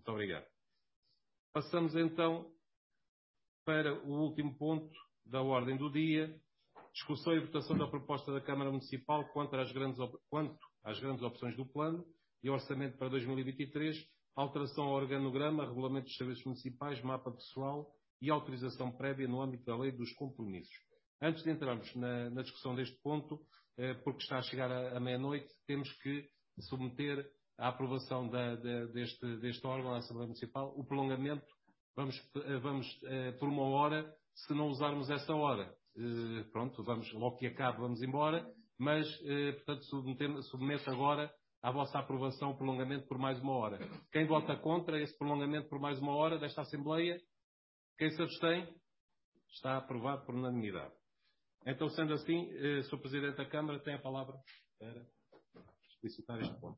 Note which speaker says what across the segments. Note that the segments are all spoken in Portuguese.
Speaker 1: Muito obrigado. Passamos então para o último ponto da ordem do dia. Discussão e votação da proposta da Câmara Municipal quanto às grandes opções do plano e orçamento para 2023, alteração ao organograma, regulamento dos serviços municipais, mapa pessoal e autorização prévia no âmbito da lei dos compromissos. Antes de entrarmos na discussão deste ponto, porque está a chegar a meia-noite, temos que submeter à aprovação deste órgão, da Assembleia Municipal, o prolongamento. Vamos por 1 hora, se não usarmos essa hora. Pronto, logo que acabe, vamos embora, mas, portanto, submeto agora à vossa aprovação o prolongamento por mais 1 hora. Quem vota contra esse prolongamento por mais 1 hora desta Assembleia? Quem se abstém? Está aprovado por unanimidade. Então, sendo assim, Sr. Presidente da Câmara, tem a palavra para explicitar este ponto.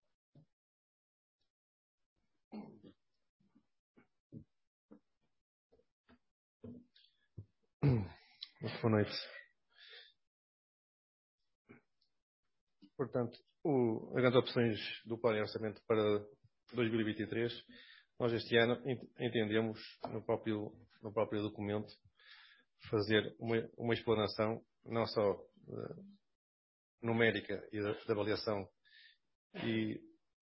Speaker 2: Muito boa noite. Portanto, as grandes opções do plano de orçamento para 2023, nós este ano entendemos no próprio documento fazer uma explanação não só numérica e da avaliação e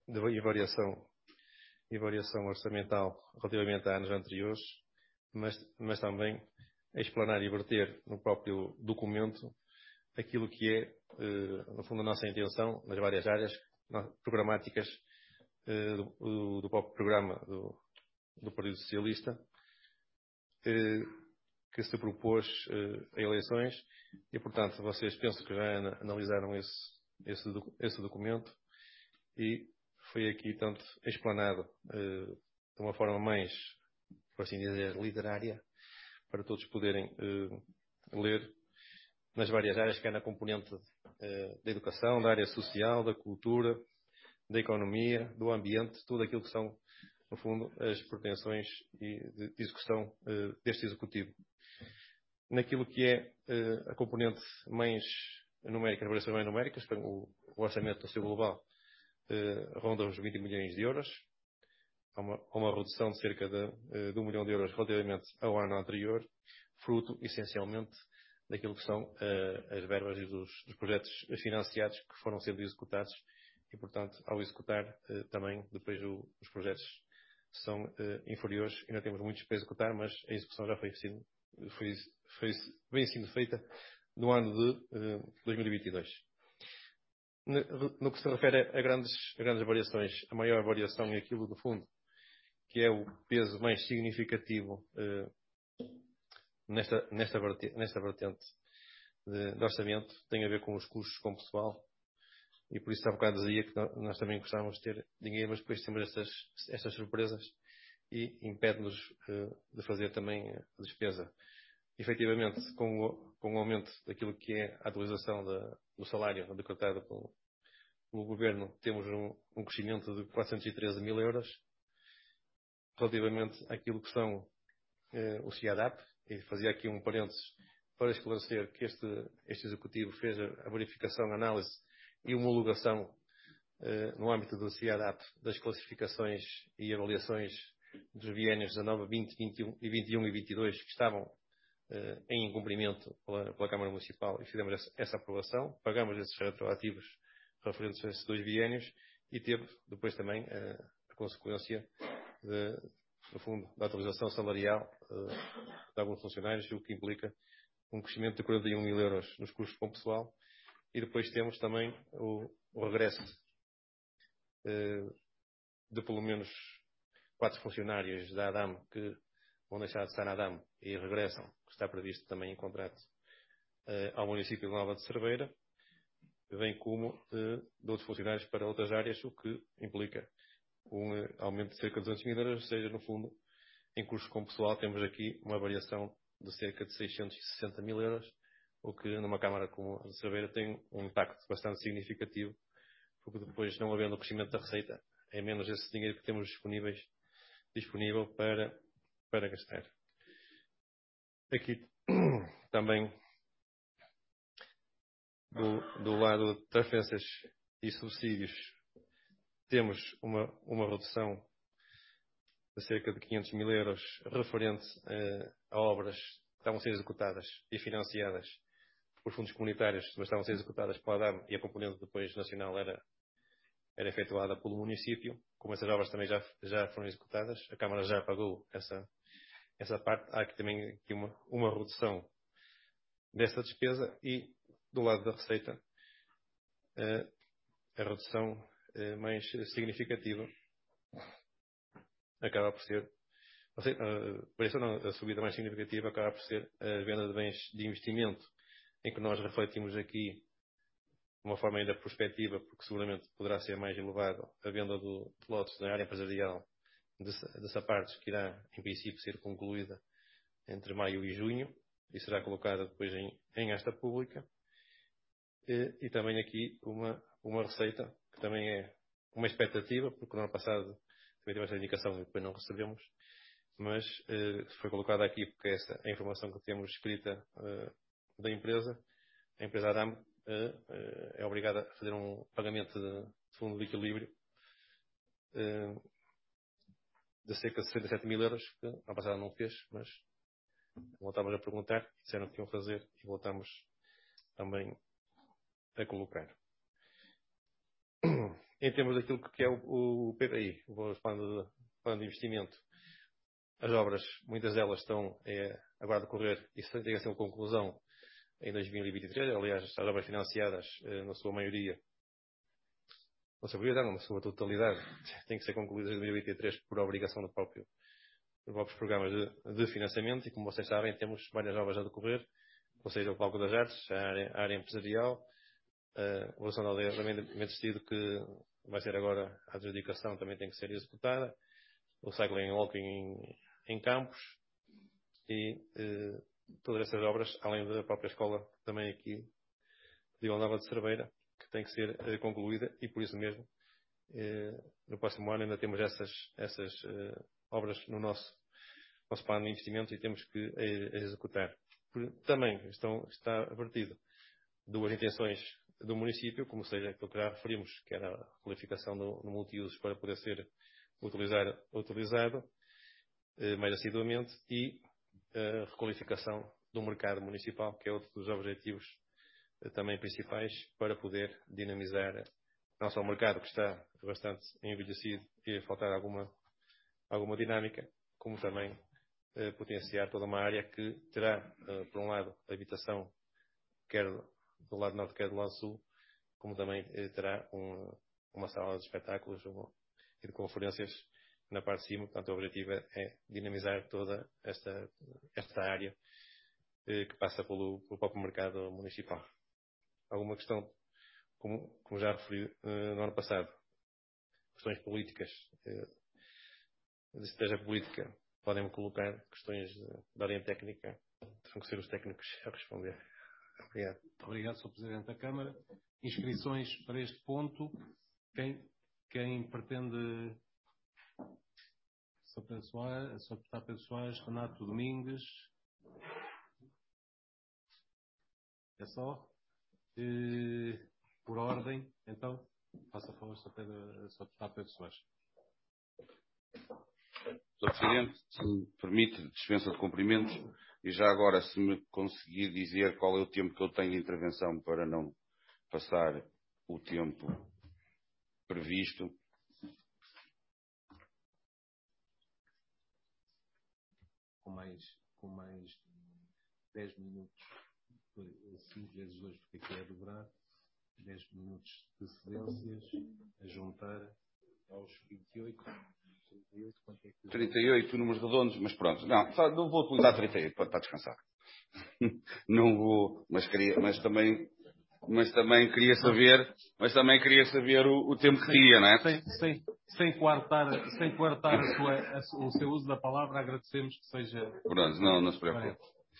Speaker 2: variação orçamental relativamente a anos anteriores, mas também explanar e verter no próprio documento aquilo que é, no fundo, a nossa intenção nas várias áreas programáticas do próprio programa do Partido Socialista, que se propôs a eleições e, portanto, vocês pensam que já analisaram esse documento e foi aqui tanto explanado de uma forma mais, por assim dizer, literária, para todos poderem ler nas várias áreas, quer na componente da educação, da área social, da cultura, da economia, do ambiente, tudo aquilo que são, no fundo, as pretensões de execução deste Executivo. Naquilo que é a componente mais numérica, as variações mais numéricas, o orçamento no seu global ronda os 20 milhões de euros, há uma redução de cerca de 1 milhão de euros relativamente ao ano anterior, fruto, essencialmente, daquilo que são as verbas e dos projetos financiados que foram sendo executados e, portanto, ao executar, também, depois os projetos são inferiores, ainda temos muitos para executar, mas a execução já vem sendo feita no ano de 2022. No que se refere a grandes variações, a maior variação é aquilo, no fundo, que é o peso mais significativo nesta vertente de orçamento, tem a ver com os custos com pessoal, e por isso há bocado dizia que nós também gostávamos de ter dinheiro, mas depois temos estas surpresas e impede-nos de fazer também a despesa. Efetivamente, com o aumento daquilo que é a atualização do salário decretado pelo Governo, temos um crescimento de 413 mil euros. Relativamente àquilo que são o CIADAP, e fazia aqui um parênteses para esclarecer que este Executivo fez a verificação, análise e homologação no âmbito do CIADAP das classificações e avaliações dos biénios 19, 20, 21 e 22 que estavam em incumprimento pela Câmara Municipal, e fizemos essa aprovação, pagamos esses retroativos referentes a esses 2 biénios e teve depois também a consequência no fundo, da atualização salarial de alguns funcionários, o que implica um crescimento de 41 mil euros nos custos com pessoal. E depois temos também o regresso de pelo menos 4 funcionários da ADAM que vão deixar de estar na ADAM e regressam, que está previsto também em contrato ao município de Nova de Cerveira, bem como de outros funcionários para outras áreas, o que implica um aumento de cerca de 200 mil euros, ou seja, no fundo, em custos com pessoal temos aqui uma variação de cerca de 660 mil euros, o que numa Câmara como a de Cerveira tem um impacto bastante significativo, porque depois, não havendo o crescimento da receita, é menos esse dinheiro que temos disponível para gastar. Aqui também, do lado de transferências e subsídios, temos uma redução de cerca de 500 mil euros referente a obras que estavam a ser executadas e financiadas por fundos comunitários, mas estavam a ser executadas pela ADAM e a componente depois nacional era efetuada pelo município. Como essas obras também já foram executadas, a Câmara já pagou essa parte. Há aqui também uma redução dessa despesa e, do lado da receita, a redução mais significativa acaba por ser, a subida mais significativa acaba por ser a venda de bens de investimento, em que nós refletimos aqui de uma forma ainda prospectiva, porque seguramente poderá ser mais elevado a venda de lotes na área empresarial de Sapartes, que irá, em princípio, ser concluída entre maio e junho e será colocada depois em asta pública. E também aqui uma receita, que também é uma expectativa, porque no ano passado também tivemos essa indicação e depois não recebemos, mas foi colocada aqui porque essa é a informação que temos escrita da empresa. A empresa ADAM é obrigada a fazer um pagamento de fundo de equilíbrio de cerca de 67 mil euros, que no ano passado não fez, mas voltámos a perguntar, disseram que iam fazer e voltámos também a colocar. Em termos daquilo que é o PDI, o plano de investimento, as obras, muitas delas estão agora a decorrer e tem a ser uma conclusão em 2023. Aliás, as obras financiadas, na sua maioria, na sua totalidade, têm que ser concluídas em 2023 por obrigação dos próprios programas de financiamento. E, como vocês sabem, temos várias obras a decorrer, ou seja, o Palco das Artes, a área empresarial, a evolução da aldeia de vestido, que vai ser agora a adjudicação, também tem que ser executada, o Cycling and Walking em Campos e todas essas obras, além da própria escola, também aqui de Vila Nova de Cerveira, que tem que ser concluída, e por isso mesmo, no próximo ano ainda temos essas obras no nosso plano de investimento e temos que executar. Também está vertido duas intenções do município, como seja aquilo que já referimos, que era a qualificação no multiusos para poder ser utilizado mais assiduamente, e a requalificação do mercado municipal, que é outro dos objetivos também principais, para poder dinamizar não só o mercado, que está bastante envelhecido e a faltar alguma dinâmica, como também potenciar toda uma área que terá, por um lado, habitação, quer do lado norte, quer do lado sul, como também terá uma sala de espetáculos e de conferências na parte de cima. Portanto, o objetivo é dinamizar toda esta área que passa pelo próprio mercado municipal. Alguma questão, como já referi no ano passado, questões políticas, de estratégia política, podem-me colocar questões de ordem técnica, terão que ser os técnicos a responder. Obrigado.
Speaker 1: Obrigado, Sr. Presidente da Câmara. Inscrições para este ponto. Quem pretende? Sr. Deputado Soares, Renato Domingues. É só? Por ordem, então, faça a favor, Sr. Deputado Pedro Soares.
Speaker 3: Sr. Presidente, se me permite, dispensa de cumprimentos, e já agora, se me conseguir dizer qual é o tempo que eu tenho de intervenção para não passar o tempo previsto.
Speaker 1: Com mais 10 minutos, 5 vezes 2, porque aqui é dobrar, 10 minutos de cedências, a juntar aos 28. 38, quanto é que...
Speaker 3: 38 números redondos, mas pronto. Não vou utilizar 38 para descansar. Não vou, mas também queria saber o tempo que tinha, não é?
Speaker 1: Sem coartar o seu uso da palavra, agradecemos que seja...
Speaker 3: Pronto, não se preocupe.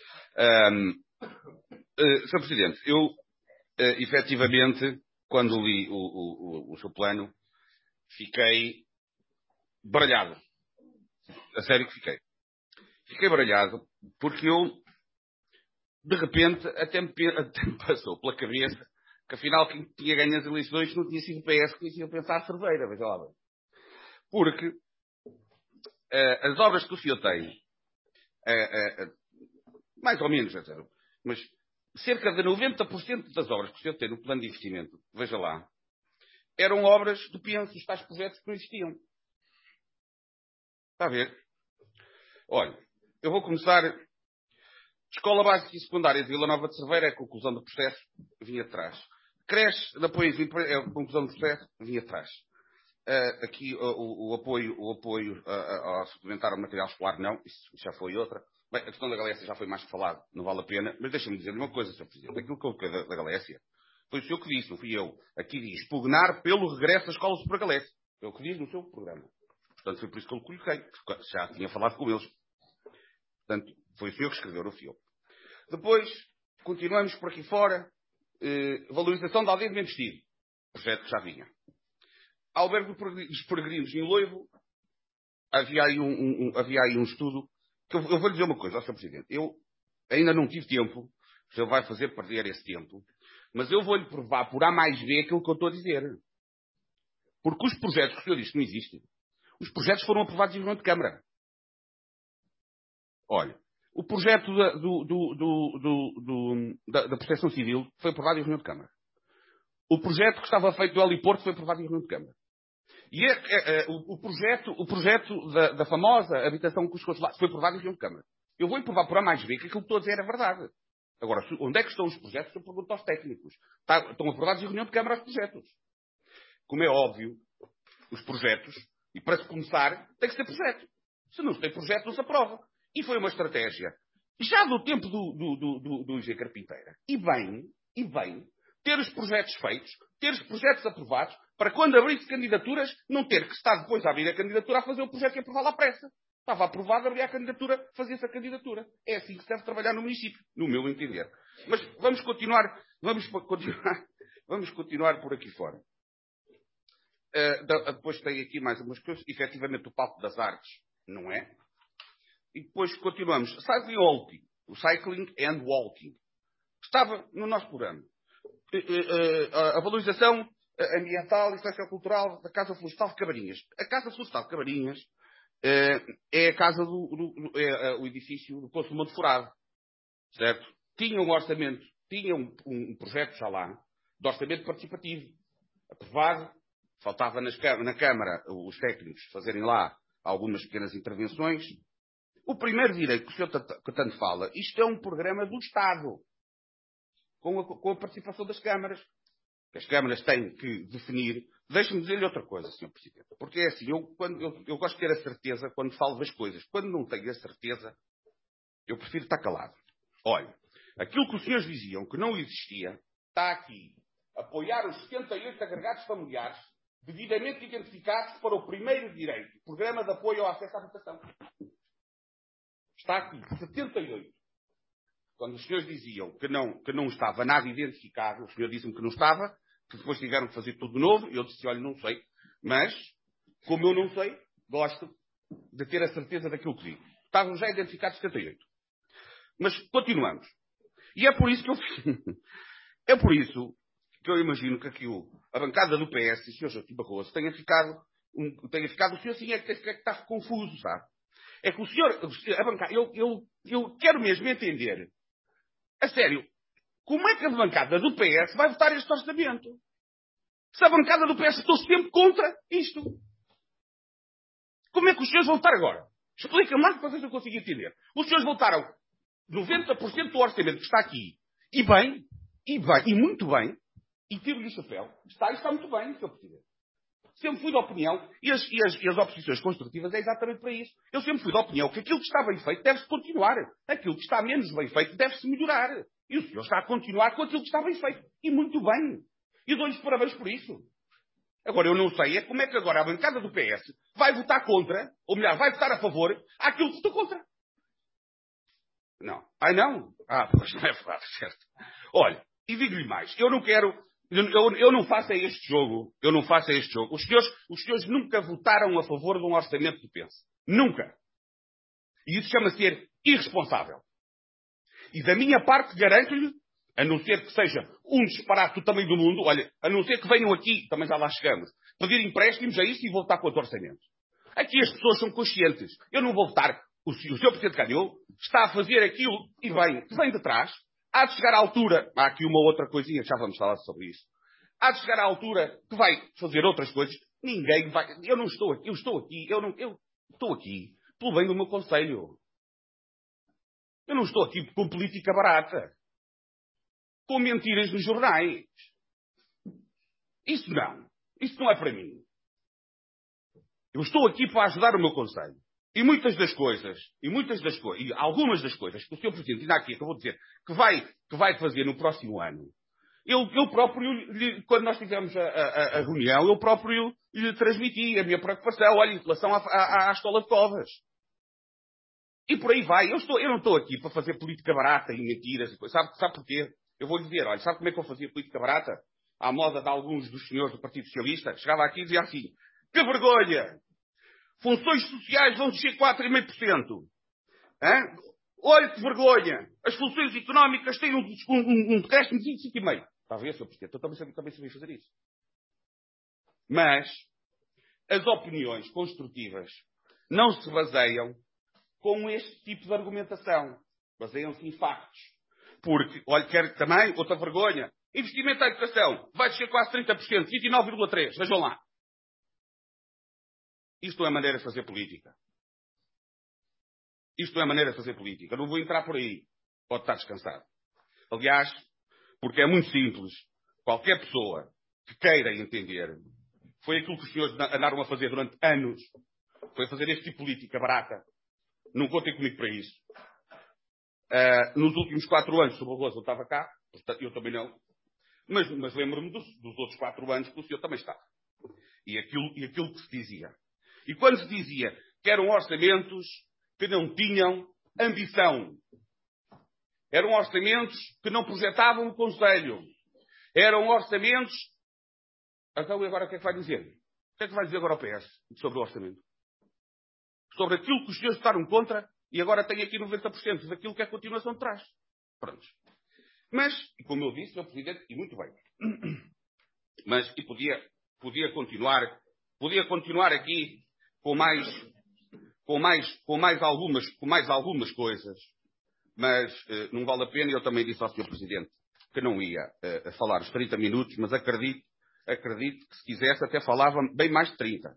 Speaker 3: Sr. Presidente, eu efetivamente, quando li o seu plano, fiquei baralhado. A sério que fiquei. Fiquei baralhado porque eu, de repente, até me passou pela cabeça que afinal quem tinha ganho as eleições não tinha sido o PS, que tinha pensado a Cerveira, veja lá bem. Porque as obras que o senhor tem, mais ou menos, mas cerca de 90% das obras que o senhor tem no plano de investimento, veja lá, eram obras do PIANS, os tais projetos que não existiam. Está a ver? Olha, eu vou começar. Escola Básica e Secundária de Vila Nova de Cerveira, a conclusão do processo, vinha atrás. Creche de apoio a conclusão do processo, vinha atrás. Aqui o apoio a suplementar o material escolar, não, isso já foi outra. Bem, a questão da Galécia já foi mais que falado, não vale a pena, mas deixa-me dizer-lhe uma coisa, Sr. Presidente. Aquilo que eu coloquei da Galécia foi o senhor que disse, não fui eu. Aqui diz, pugnar pelo regresso da Escola Superior Galécia. É o que diz no seu programa. Portanto, foi por isso que eu o coloquei. Já tinha falado com eles. Portanto, foi o senhor que escreveu no fio. Depois, continuamos por aqui fora. Valorização da aldeia de Membestido. Projeto que já vinha. Albergue dos Peregrinos em Loivo. Havia aí um estudo. Que eu vou lhe dizer uma coisa, Sr. Presidente. Eu ainda não tive tempo. O senhor vai fazer perder esse tempo. Mas eu vou-lhe provar por A mais B aquilo que eu estou a dizer. Porque os projetos que o senhor disse não existem. Os projetos foram aprovados em reunião de Câmara. Olha, o projeto da Proteção Civil foi aprovado em reunião de Câmara. O projeto que estava feito do heliporto foi aprovado em reunião de Câmara. E o projeto da famosa habitação com os consulados foi aprovado em reunião de Câmara. Eu vou-lhe provar por A mais B que aquilo que estou a dizer é verdade. Agora, onde é que estão os projetos? Eu pergunto aos técnicos. Estão aprovados em reunião de Câmara os projetos. Como é óbvio, os projetos, e para se começar, tem que ser projeto. Se não se tem projeto, não se aprova. E foi uma estratégia, já do tempo do IG Carpinteira. E bem, ter os projetos feitos, ter os projetos aprovados, para quando abrisse candidaturas, não ter que estar depois a abrir a candidatura a fazer o projeto e aprová-lo à pressa. Estava aprovado, abria a candidatura, fazia-se a candidatura. É assim que se deve trabalhar no município, no meu entender. Mas vamos continuar por aqui fora. Depois tem aqui mais umas coisas. Efetivamente, o Palco das Artes, não é? E depois continuamos. Cycling and Walking. Estava no nosso programa. A valorização ambiental e sociocultural da Casa Florestal de Cabarinhas. A Casa Florestal de Cabarinhas é a casa o edifício do Poço do Monte Furado. Certo? Tinha um orçamento, tinha um projeto já lá, de orçamento participativo. Aprovado. Faltava na Câmara os técnicos fazerem lá algumas pequenas intervenções. O primeiro direito que o senhor tanto fala, isto é um programa do Estado, com a participação das câmaras. As câmaras têm que definir. Deixe-me dizer-lhe outra coisa, Sr. Presidente. Porque é assim, eu gosto de ter a certeza quando falo das coisas. Quando não tenho a certeza, eu prefiro estar calado. Olha, aquilo que os senhores diziam que não existia, está aqui. Apoiar os 78 agregados familiares devidamente identificados para o primeiro direito. Programa de apoio ao acesso à habitação. Está aqui, 78. Quando os senhores diziam que não estava nada identificado, o senhor disse-me que não estava, que depois tiveram que fazer tudo de novo, e eu disse, olha, não sei. Mas, como eu não sei, gosto de ter a certeza daquilo que digo. Estavam já identificados 78. Mas continuamos. E é por isso que eu imagino que aqui a bancada do PS e o Sr. Joaquim Barroso tenha ficado, o senhor sim é que está confuso, sabe? É que o senhor, a bancada, eu quero mesmo entender, a sério, como é que a bancada do PS vai votar este orçamento? Se a bancada do PS estou sempre contra isto. Como é que os senhores vão votar agora? Explica-me lá que vocês não conseguem entender. Os senhores votaram 90% do orçamento que está aqui. E muito bem. E tiro-lhe o chapéu. Está muito bem, Sr. Presidente. Sempre fui da opinião, e as oposições construtivas é exatamente para isso. Eu sempre fui da opinião que aquilo que está bem feito deve-se continuar. Aquilo que está menos bem feito deve-se melhorar. E o senhor está a continuar com aquilo que está bem feito. E muito bem. E dou-lhes parabéns por isso. Agora, eu não sei como é que agora a bancada do PS vai votar contra, ou melhor, vai votar a favor, àquilo que estou contra. Não. Não? Pois não é verdade, certo. Olha, e digo-lhe mais. Eu não faço este jogo. Os senhores nunca votaram a favor de um orçamento do PS. Nunca. E isso chama-se ser irresponsável. E da minha parte garanto-lhe, a não ser que seja um disparate do tamanho do mundo, olha, a não ser que venham aqui, também já lá chegamos, pedir empréstimos a isto e voltar com outro orçamento. Aqui as pessoas são conscientes. Eu não vou votar. O Sr. Presidente ganhou, está a fazer aquilo e bem, que vem de trás. Há de chegar à altura, há aqui uma outra coisinha, já vamos falar sobre isso. Há de chegar à altura que vai fazer outras coisas. Ninguém vai. Eu não estou aqui, eu estou aqui pelo bem do meu conselho. Eu não estou aqui com política barata. Com mentiras nos jornais. Isso não é para mim. Eu estou aqui para ajudar o meu conselho. E algumas das coisas que o Sr. Presidente ainda aqui acabou de dizer que vai fazer no próximo ano, eu próprio, quando nós tivemos a reunião, eu próprio lhe transmiti a minha preocupação, olha, em relação à escola de Covas. E por aí vai. Eu não estou aqui para fazer política barata e mentiras. Sabe porquê? Eu vou lhe dizer, olha, sabe como é que eu fazia política barata? À moda de alguns dos senhores do Partido Socialista. Chegava aqui e dizia assim, que vergonha! Funções sociais vão descer 4,5%. Olha que vergonha! As funções económicas têm um decréscimo de 25,5%. Está a ver, Sr. Presidente? Eu também sabia fazer isso. Mas as opiniões construtivas não se baseiam com este tipo de argumentação. Baseiam-se em factos. Porque, olha, quero também, outra vergonha, investimento na educação vai descer quase 30%, 29,3%. Vejam lá. Isto não é maneira de fazer política. Isto não é maneira de fazer política. Não vou entrar por aí. Pode estar descansado. Aliás, porque é muito simples. Qualquer pessoa que queira entender, foi aquilo que os senhores andaram a fazer durante anos, foi fazer este tipo de política barata. Não contem comigo para isso. Nos últimos 4 anos, o Sr. Barroso não estava cá, eu também não. Mas lembro-me dos outros 4 anos que o senhor também estava. E aquilo que se dizia. E quando se dizia que eram orçamentos que não tinham ambição. Eram orçamentos que não projetavam o Conselho. Eram orçamentos... Então, e agora o que é que vai dizer? O que é que vai dizer agora ao PS sobre o orçamento? Sobre aquilo que os senhores votaram contra e agora tem aqui 90% daquilo que é a continuação de trás. Pronto. Mas, e como eu disse, Sr. Presidente, e muito bem. Mas, e podia continuar aqui com mais algumas coisas. Mas não vale a pena, eu também disse ao Sr. Presidente que não ia falar os 30 minutos, mas acredito que se quisesse até falava bem mais de 30.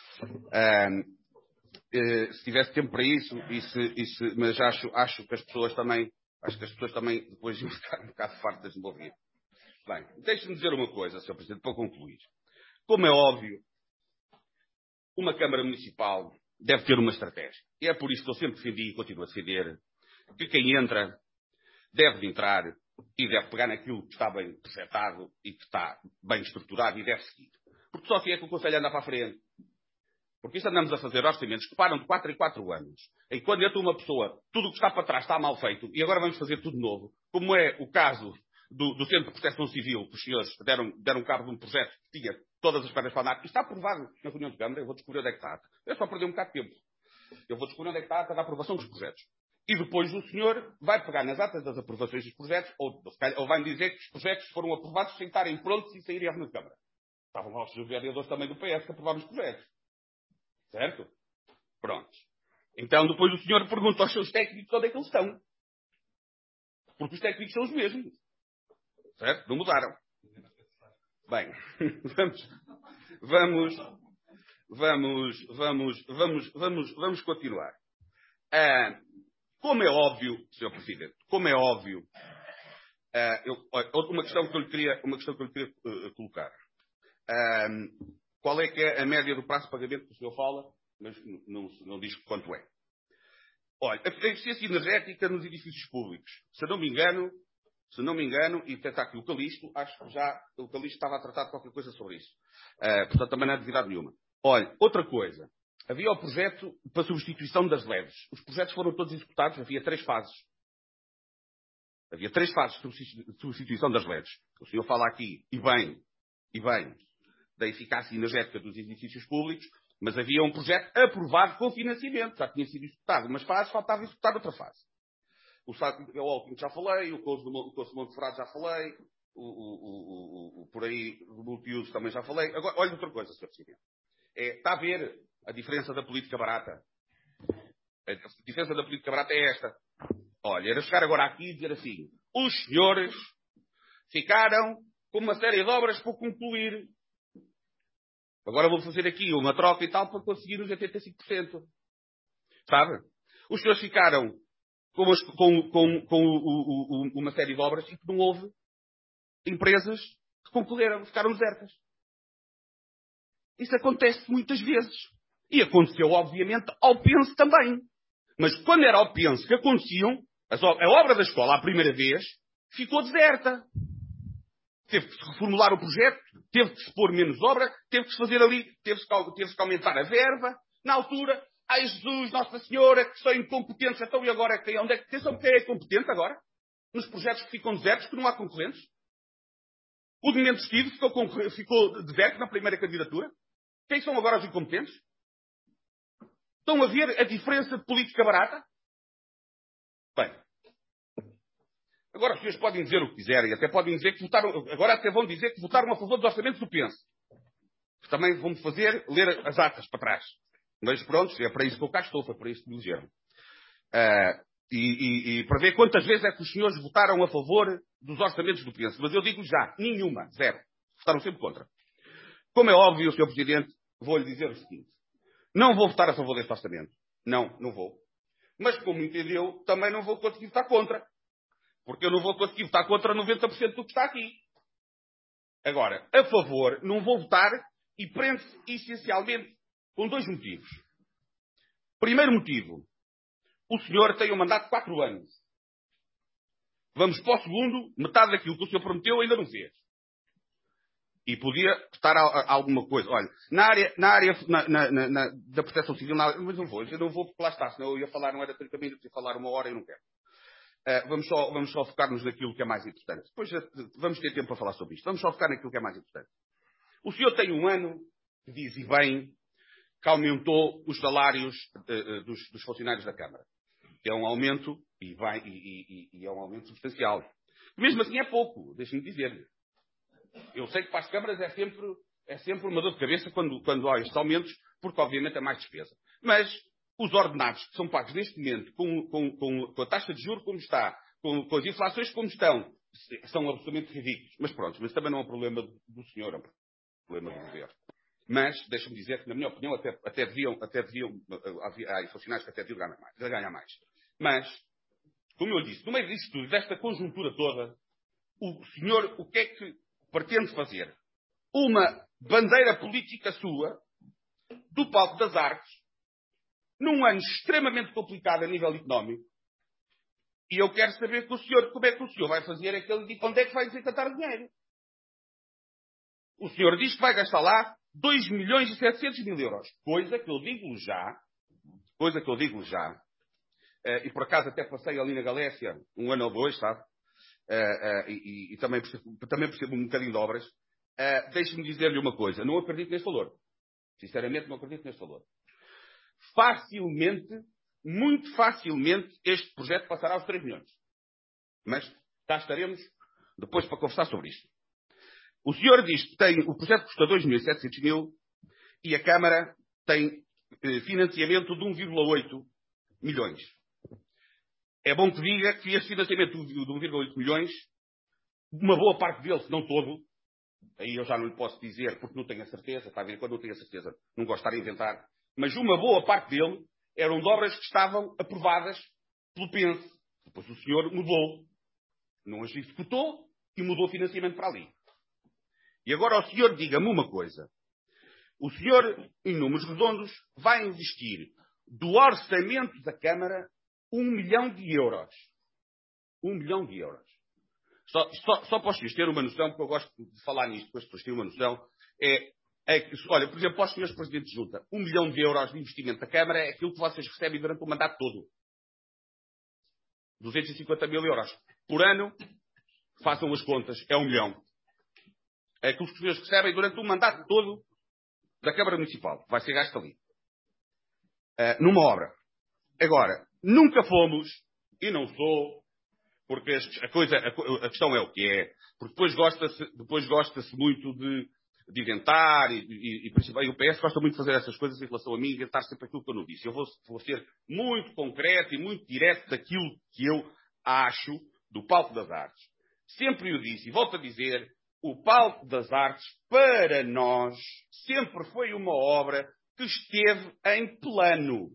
Speaker 3: Se tivesse tempo para isso, mas acho que as pessoas também depois iam ficar um bocado fartas de me ouvir. Bem, deixe-me dizer uma coisa, Sr. Presidente, para concluir. Como é óbvio, uma Câmara Municipal deve ter uma estratégia. E é por isso que eu sempre defendi e continuo a defender que quem entra deve entrar e deve pegar naquilo que está bem presetado e que está bem estruturado e deve seguir. Porque só assim é que o Conselho anda para a frente. Porque isso andamos a fazer orçamentos que param de 4 em 4 anos. E quando entra uma pessoa, tudo o que está para trás está mal feito e agora vamos fazer tudo novo. Como é o caso do Centro de Proteção Civil, que os senhores deram cabo de um projeto que tinha todas as pedras para andar. E está aprovado na reunião de Câmara. Eu vou descobrir onde é que está. Eu só perdi um bocado de tempo. Eu vou descobrir onde é que está a ata da aprovação dos projetos. E depois o senhor vai pegar nas atas das aprovações dos projetos ou vai-me dizer que os projetos foram aprovados sem estarem prontos e saírem à reunião de Câmara. Estavam lá os vereadores também do PS que aprovaram os projetos. Certo? Pronto. Então depois o senhor pergunta aos seus técnicos onde é que eles estão. Porque os técnicos são os mesmos. Certo? Não mudaram. Bem, vamos continuar. Como é óbvio, Sr. Presidente, uma questão que eu lhe queria colocar. Qual é que é a média do prazo de pagamento que o senhor fala, mas não diz quanto é? Olha, a eficiência energética nos edifícios públicos. Se não me engano, e até está aqui o Calixto, acho que já o Calixto estava a tratar de qualquer coisa sobre isso. Portanto, também não há novidade nenhuma. Olha, outra coisa. Havia o projeto para substituição das LEDs. Os projetos foram todos executados, havia 3 fases. Havia 3 fases de substituição das LEDs. O senhor fala aqui, e bem, da eficácia energética dos edifícios públicos, mas havia um projeto aprovado com financiamento. Já tinha sido executado umas fases, faltava executar outra fase. O Alckmin já falei, o Couso de Monteferrado já falei, por aí, do multiuso também já falei. Agora, olha outra coisa, Sr. Presidente. Está a ver A diferença da política barata. A diferença da política barata é esta. Olha, era chegar agora aqui e dizer assim: os senhores ficaram com uma série de obras por concluir. Agora vou fazer aqui uma troca e tal para conseguir os 85%. Sabe? Os senhores ficaram com uma série de obras e que não houve empresas que concluíram, ficaram desertas. Isso acontece muitas vezes. E aconteceu, obviamente, ao Pense também. Mas quando era ao Pense que aconteciam, a obra da escola, a primeira vez, ficou deserta. Teve que se reformular o projeto, teve que se pôr menos obra, teve que se fazer ali, teve-se que aumentar a verba. Na altura, ai Jesus, Nossa Senhora, que são incompetentes, então e agora quem é competente agora? Nos projetos que ficam desertos, que não há concorrentes? O de Mendes Tido ficou deserto na primeira candidatura. Quem são agora os incompetentes? Estão a ver a diferença de política barata? Bem, agora os senhores podem dizer o que quiserem, até podem dizer que votaram, agora até vão dizer que votaram a favor dos orçamentos do Pense. Também vão-me fazer ler as atas para trás. Mas pronto, é para isso que eu cá estou, foi para isso que me elegeram. E para ver quantas vezes é que os senhores votaram a favor dos orçamentos do Pense. Mas eu digo já, nenhuma, zero. Votaram sempre contra. Como é óbvio, Sr. Presidente, vou-lhe dizer o seguinte. Não vou votar a favor deste orçamento. Não, não vou. Mas, como entendeu, também não vou conseguir votar contra. Porque eu não vou conseguir votar contra 90% do que está aqui. Agora, a favor, não vou votar e prende-se essencialmente com dois motivos. Primeiro motivo. O senhor tem um mandato de 4 anos. Vamos para o segundo, metade daquilo que o senhor prometeu ainda não fez. E podia estar alguma coisa. Olha, na área da proteção civil, mas eu não vou porque lá está, senão eu ia falar, não era 30 minutos, ia falar 1 hora e não quero. Vamos só focar-nos naquilo que é mais importante. Depois vamos ter tempo para falar sobre isto. Vamos só focar naquilo que é mais importante. O senhor tem 1 ano, que diz, e bem, que aumentou os salários dos funcionários da Câmara. Que é um aumento, e é um aumento substancial. Mesmo assim é pouco, deixe-me dizer-lhe. Eu sei que para as câmaras é sempre uma dor de cabeça quando há estes aumentos, porque obviamente é mais despesa. Mas os ordenados que são pagos neste momento, com a taxa de juros como está, com as inflações como estão, são absolutamente ridículos. Mas pronto, mas também não é um problema do senhor, é um problema do governo. Mas, deixa-me dizer que, na minha opinião, até deviam há funcionários que até deviam ganhar mais. Mas, como eu disse, no meio disto tudo, desta conjuntura toda, o senhor, o que é que pretende fazer? Uma bandeira política sua, do palco das artes, num ano extremamente complicado a nível económico, e eu quero saber como é que o senhor vai fazer onde é que vai desencantar dinheiro. O senhor diz que vai gastar lá 2.700.000 euros. Coisa que eu digo já, e por acaso até passei ali na Galécia 1 ano ou 2, sabe? E também percebo um bocadinho de obras. Deixe-me dizer-lhe uma coisa. Não acredito neste valor. Sinceramente, não acredito neste valor. Muito facilmente, este projeto passará aos 3 milhões. Mas cá estaremos depois para conversar sobre isto. O senhor diz que o projeto custa 2.700.000 e a Câmara tem financiamento de 1,8 milhões. É bom que diga que este financiamento de 1,8 milhões, uma boa parte dele, se não todo, aí eu já não lhe posso dizer porque não tenho a certeza, está a ver? Quando não tenho a certeza, não gosto de estar a inventar, mas uma boa parte dele eram de obras que estavam aprovadas pelo Pense. Depois o senhor mudou, não as executou e mudou o financiamento para ali. E agora o senhor diga-me uma coisa. O senhor, em números redondos, vai investir do orçamento da Câmara 1 milhão de euros. 1 milhão de euros. Só para os senhores terem uma noção, porque eu gosto de falar nisto, para as pessoas terem uma noção, olha, por exemplo, para os senhores Presidentes de Junta, 1 milhão de euros de investimento da Câmara é aquilo que vocês recebem durante o mandato todo. 250.000 euros por ano, façam as contas, é 1 milhão. É aquilo que os senhores recebem durante o mandato todo da Câmara Municipal. Vai ser gasto ali. Numa obra. Agora, nunca fomos, e não sou, porque a questão é o que é, porque depois gosta-se muito de inventar e o PS gosta muito de fazer essas coisas em relação a mim, inventar sempre aquilo que eu não disse. Eu vou ser muito concreto e muito direto daquilo que eu acho do Palco das Artes. Sempre o disse e volto a dizer, o Palco das Artes, para nós, sempre foi uma obra que esteve em plano.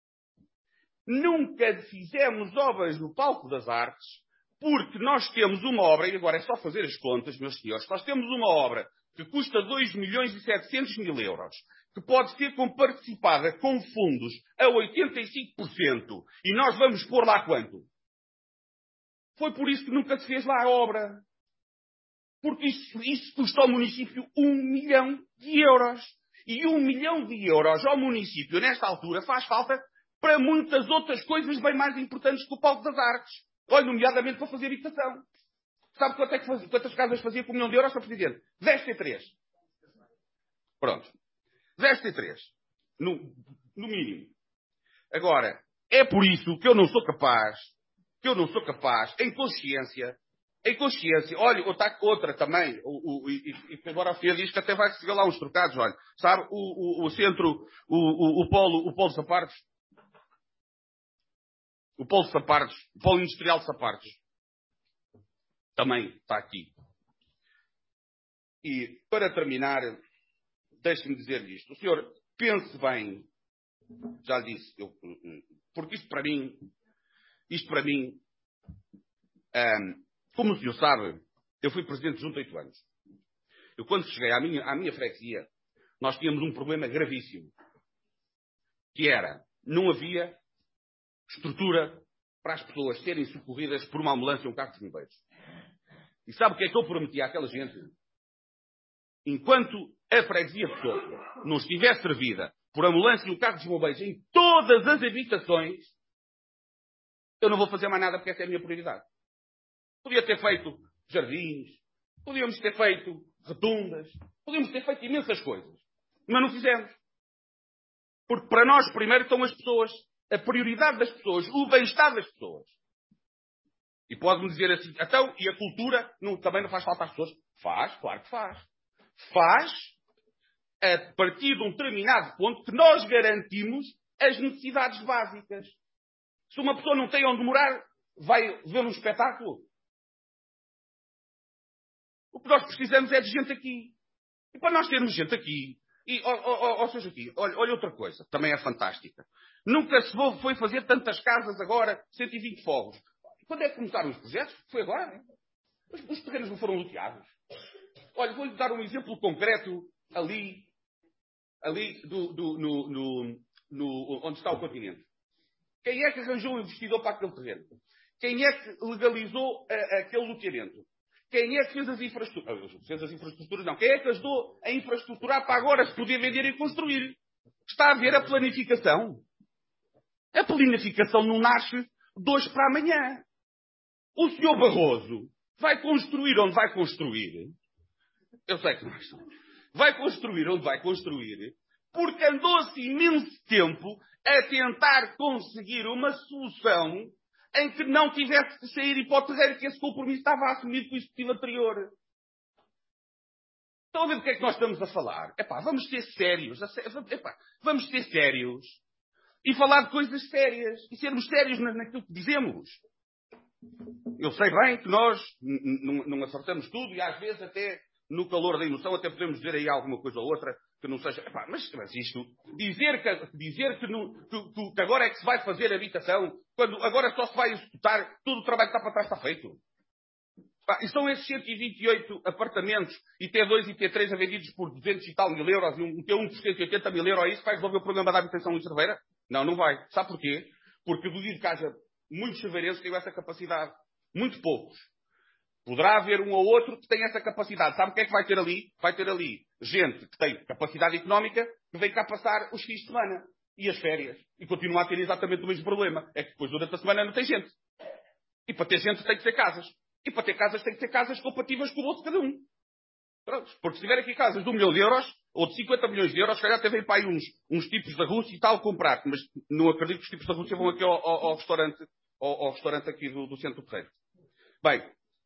Speaker 3: Nunca fizemos obras no Palco das Artes porque nós temos uma obra, e agora é só fazer as contas, meus senhores, nós temos uma obra que custa 2.700.000 euros, que pode ser comparticipada com fundos a 85%, e nós vamos pôr lá quanto? Foi por isso que nunca se fez lá a obra. Porque isso custa ao município 1 milhão de euros. E 1 milhão de euros ao município, nesta altura, faz falta para muitas outras coisas bem mais importantes que o Palco das Artes. Olha, nomeadamente para fazer habitação. Sabe quantas casas fazia com 1 milhão de euros, Sr. Presidente? 10 T3. Pronto. 10 T3. No mínimo. Agora, é por isso que eu não sou capaz, em consciência, olha, outra também, e agora a FIA diz que até vai receber lá uns trocados, olha, sabe, o centro, o polo Sapartos, o polo industrial de Sapartos, também está aqui. E, para terminar, deixe-me dizer-lhe isto. O senhor, pense bem, já lhe disse, porque isto para mim, como o senhor sabe, eu fui presidente junto 8 anos. Eu, quando cheguei à minha freguesia, nós tínhamos um problema gravíssimo. Que era, não havia estrutura para as pessoas serem socorridas por uma ambulância ou um carro de bombeiros. E sabe o que é que eu prometi àquela gente? Enquanto a freguesia de Soto não estiver servida por ambulância e um carro de bombeiros em todas as habitações, eu não vou fazer mais nada porque essa é a minha prioridade. Podia ter feito jardins, podíamos ter feito rotundas, podíamos ter feito imensas coisas. Mas não fizemos. Porque para nós, primeiro, estão as pessoas, a prioridade das pessoas, o bem-estar das pessoas. E pode-me dizer assim, então, e a cultura também não faz falta às pessoas? Faz, claro que faz. Faz a partir de um determinado ponto que nós garantimos as necessidades básicas. Se uma pessoa não tem onde morar, vai ver um espetáculo. O que nós precisamos é de gente aqui. E para nós termos gente aqui, ou seja aqui, olha outra coisa, também é fantástica. Nunca se foi fazer tantas casas agora, 120 fogos. Quando é que começaram os projetos? Foi agora, né? Os terrenos não foram loteados. Olha, vou-lhe dar um exemplo concreto ali onde está o continente. Quem é que arranjou um investidor para aquele terreno? Quem é que legalizou aquele loteamento? Quem é que fez as infraestruturas? Fez as infraestruturas, não. Quem é que ajudou a infraestruturar para agora se poder vender e construir? Está a ver a planificação? A planificação não nasce de hoje para amanhã. O senhor Barroso vai construir onde vai construir. Eu sei que não é. Vai construir onde vai construir, porque andou-se imenso tempo a tentar conseguir uma solução em que não tivesse que sair e para o terreno, que esse compromisso estava assumido com o executivo anterior. Estão a ver do que é que nós estamos a falar? Epá, vamos ser sérios. Vamos ser sérios e falar de coisas sérias e sermos sérios naquilo que dizemos. Eu sei bem que nós não acertamos tudo e às vezes até no calor da emoção até podemos dizer aí alguma coisa ou outra que não seja... Epá, mas isto... Dizer que agora é que se vai fazer habitação, quando agora só se vai executar, todo o trabalho que está para trás está feito. Epá, e são esses 128 apartamentos e T2 e T3 vendidos por 200 e tal mil euros e um T1 por 180 mil euros, isso vai resolver o problema da habitação em Cerveira? Não, não vai. Sabe porquê? Porque duvido que haja muitos cerveirenses que tenham essa capacidade. Muito poucos. Poderá haver um ou outro que tenha essa capacidade. Sabe o que é que vai ter ali? Vai ter ali gente que tem capacidade económica que vem cá passar os fins de semana e as férias. E continua a ter exatamente o mesmo problema. É que depois durante a semana não tem gente. E para ter gente tem que ter casas. E para ter casas tem que ter casas compatíveis com o bolso de cada um. Pronto. Porque se tiver aqui casas de 1 milhão de euros ou de 50 milhões de euros, se calhar até vem para aí uns tipos da Rússia e tal comprar. Mas não acredito que os tipos da Rússia vão aqui ao restaurante aqui do centro do terreno. Bem,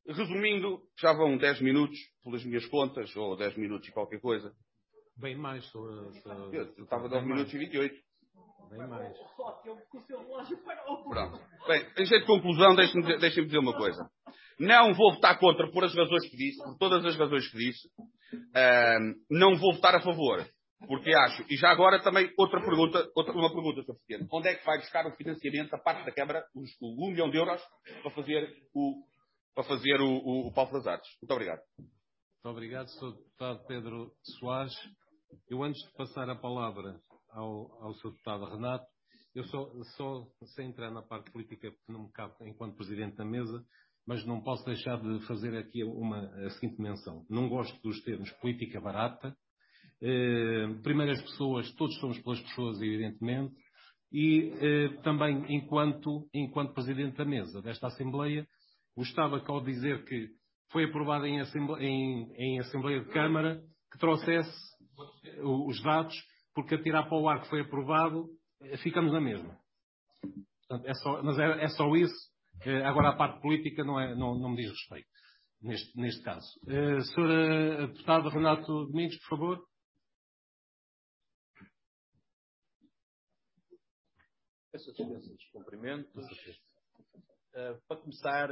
Speaker 3: Resumindo, já vão 10 minutos, pelas minhas contas, ou 10 minutos e qualquer coisa.
Speaker 1: Bem mais.
Speaker 3: Eu estava 9 minutos e 28.
Speaker 1: Bem mais.
Speaker 3: Pronto. Bem, em jeito de conclusão, deixem-me dizer uma coisa. Não vou votar contra por as razões que disse, por todas as razões que disse. Não vou votar a favor. Porque acho, e já agora também uma pergunta, Sr. Presidente. Onde é que vai buscar o financiamento da parte da Câmara, os 1 milhão de euros, para fazer o Paulo das Artes? Muito obrigado.
Speaker 1: Muito obrigado, Sr. Deputado Pedro Soares. Eu, antes de passar a palavra ao Sr. Deputado Renato, eu só sem entrar na parte política, porque não me cabe enquanto Presidente da Mesa, mas não posso deixar de fazer aqui a seguinte menção. Não gosto dos termos política barata. Primeiro as pessoas, todos somos pelas pessoas, evidentemente, e também enquanto Presidente da Mesa desta Assembleia, gostava que ao dizer que foi aprovado em Assembleia de Câmara, que trouxesse os dados, porque a tirar para o ar que foi aprovado, ficamos na mesma. Portanto, é só isso. Agora a parte política não me diz respeito, neste caso. Sra. Deputada Renato Domingos, por favor.
Speaker 4: Peço a dispensa dos cumprimentos. Para começar,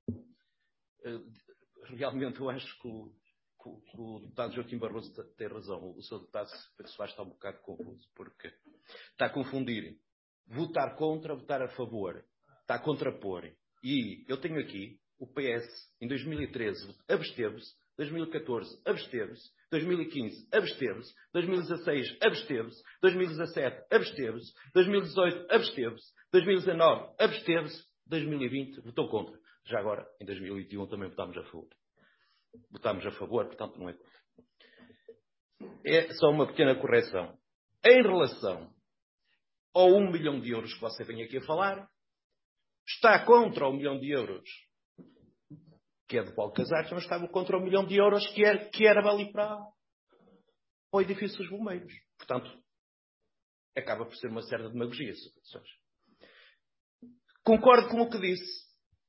Speaker 4: realmente eu acho que o deputado Joaquim Barroso tem razão. O seu deputado Soares está um bocado confuso, porque está a confundir votar contra, votar a favor. Está a contrapor. E eu tenho aqui o PS, em 2013, absteve-se, 2014, absteve-se, 2015, absteve-se, 2016, absteve-se, 2017, absteve-se, 2018, absteve-se, 2019, absteve-se, 2020, votou contra. Já agora, em 2021, também votámos a favor. Votámos a favor, portanto, não é contra. É só uma pequena correção. Em relação ao 1 milhão de euros que você vem aqui a falar, está contra o 1 milhão de euros que é de Paulo Casares, mas estava contra o 1 milhão de euros que era ali para o edifício dos bombeiros. Portanto, acaba por ser uma certa demagogia. Concordo com o que disse.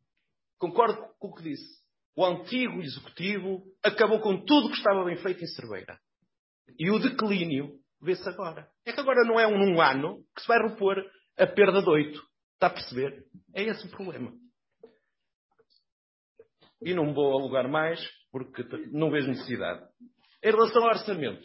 Speaker 4: O antigo executivo acabou com tudo que estava bem feito em Cerveira. E o declínio vê-se agora. É que agora não é num ano que se vai repor a perda de 8. Está a perceber? É esse o problema. E não vou alugar mais, porque não vejo necessidade. Em relação ao orçamento,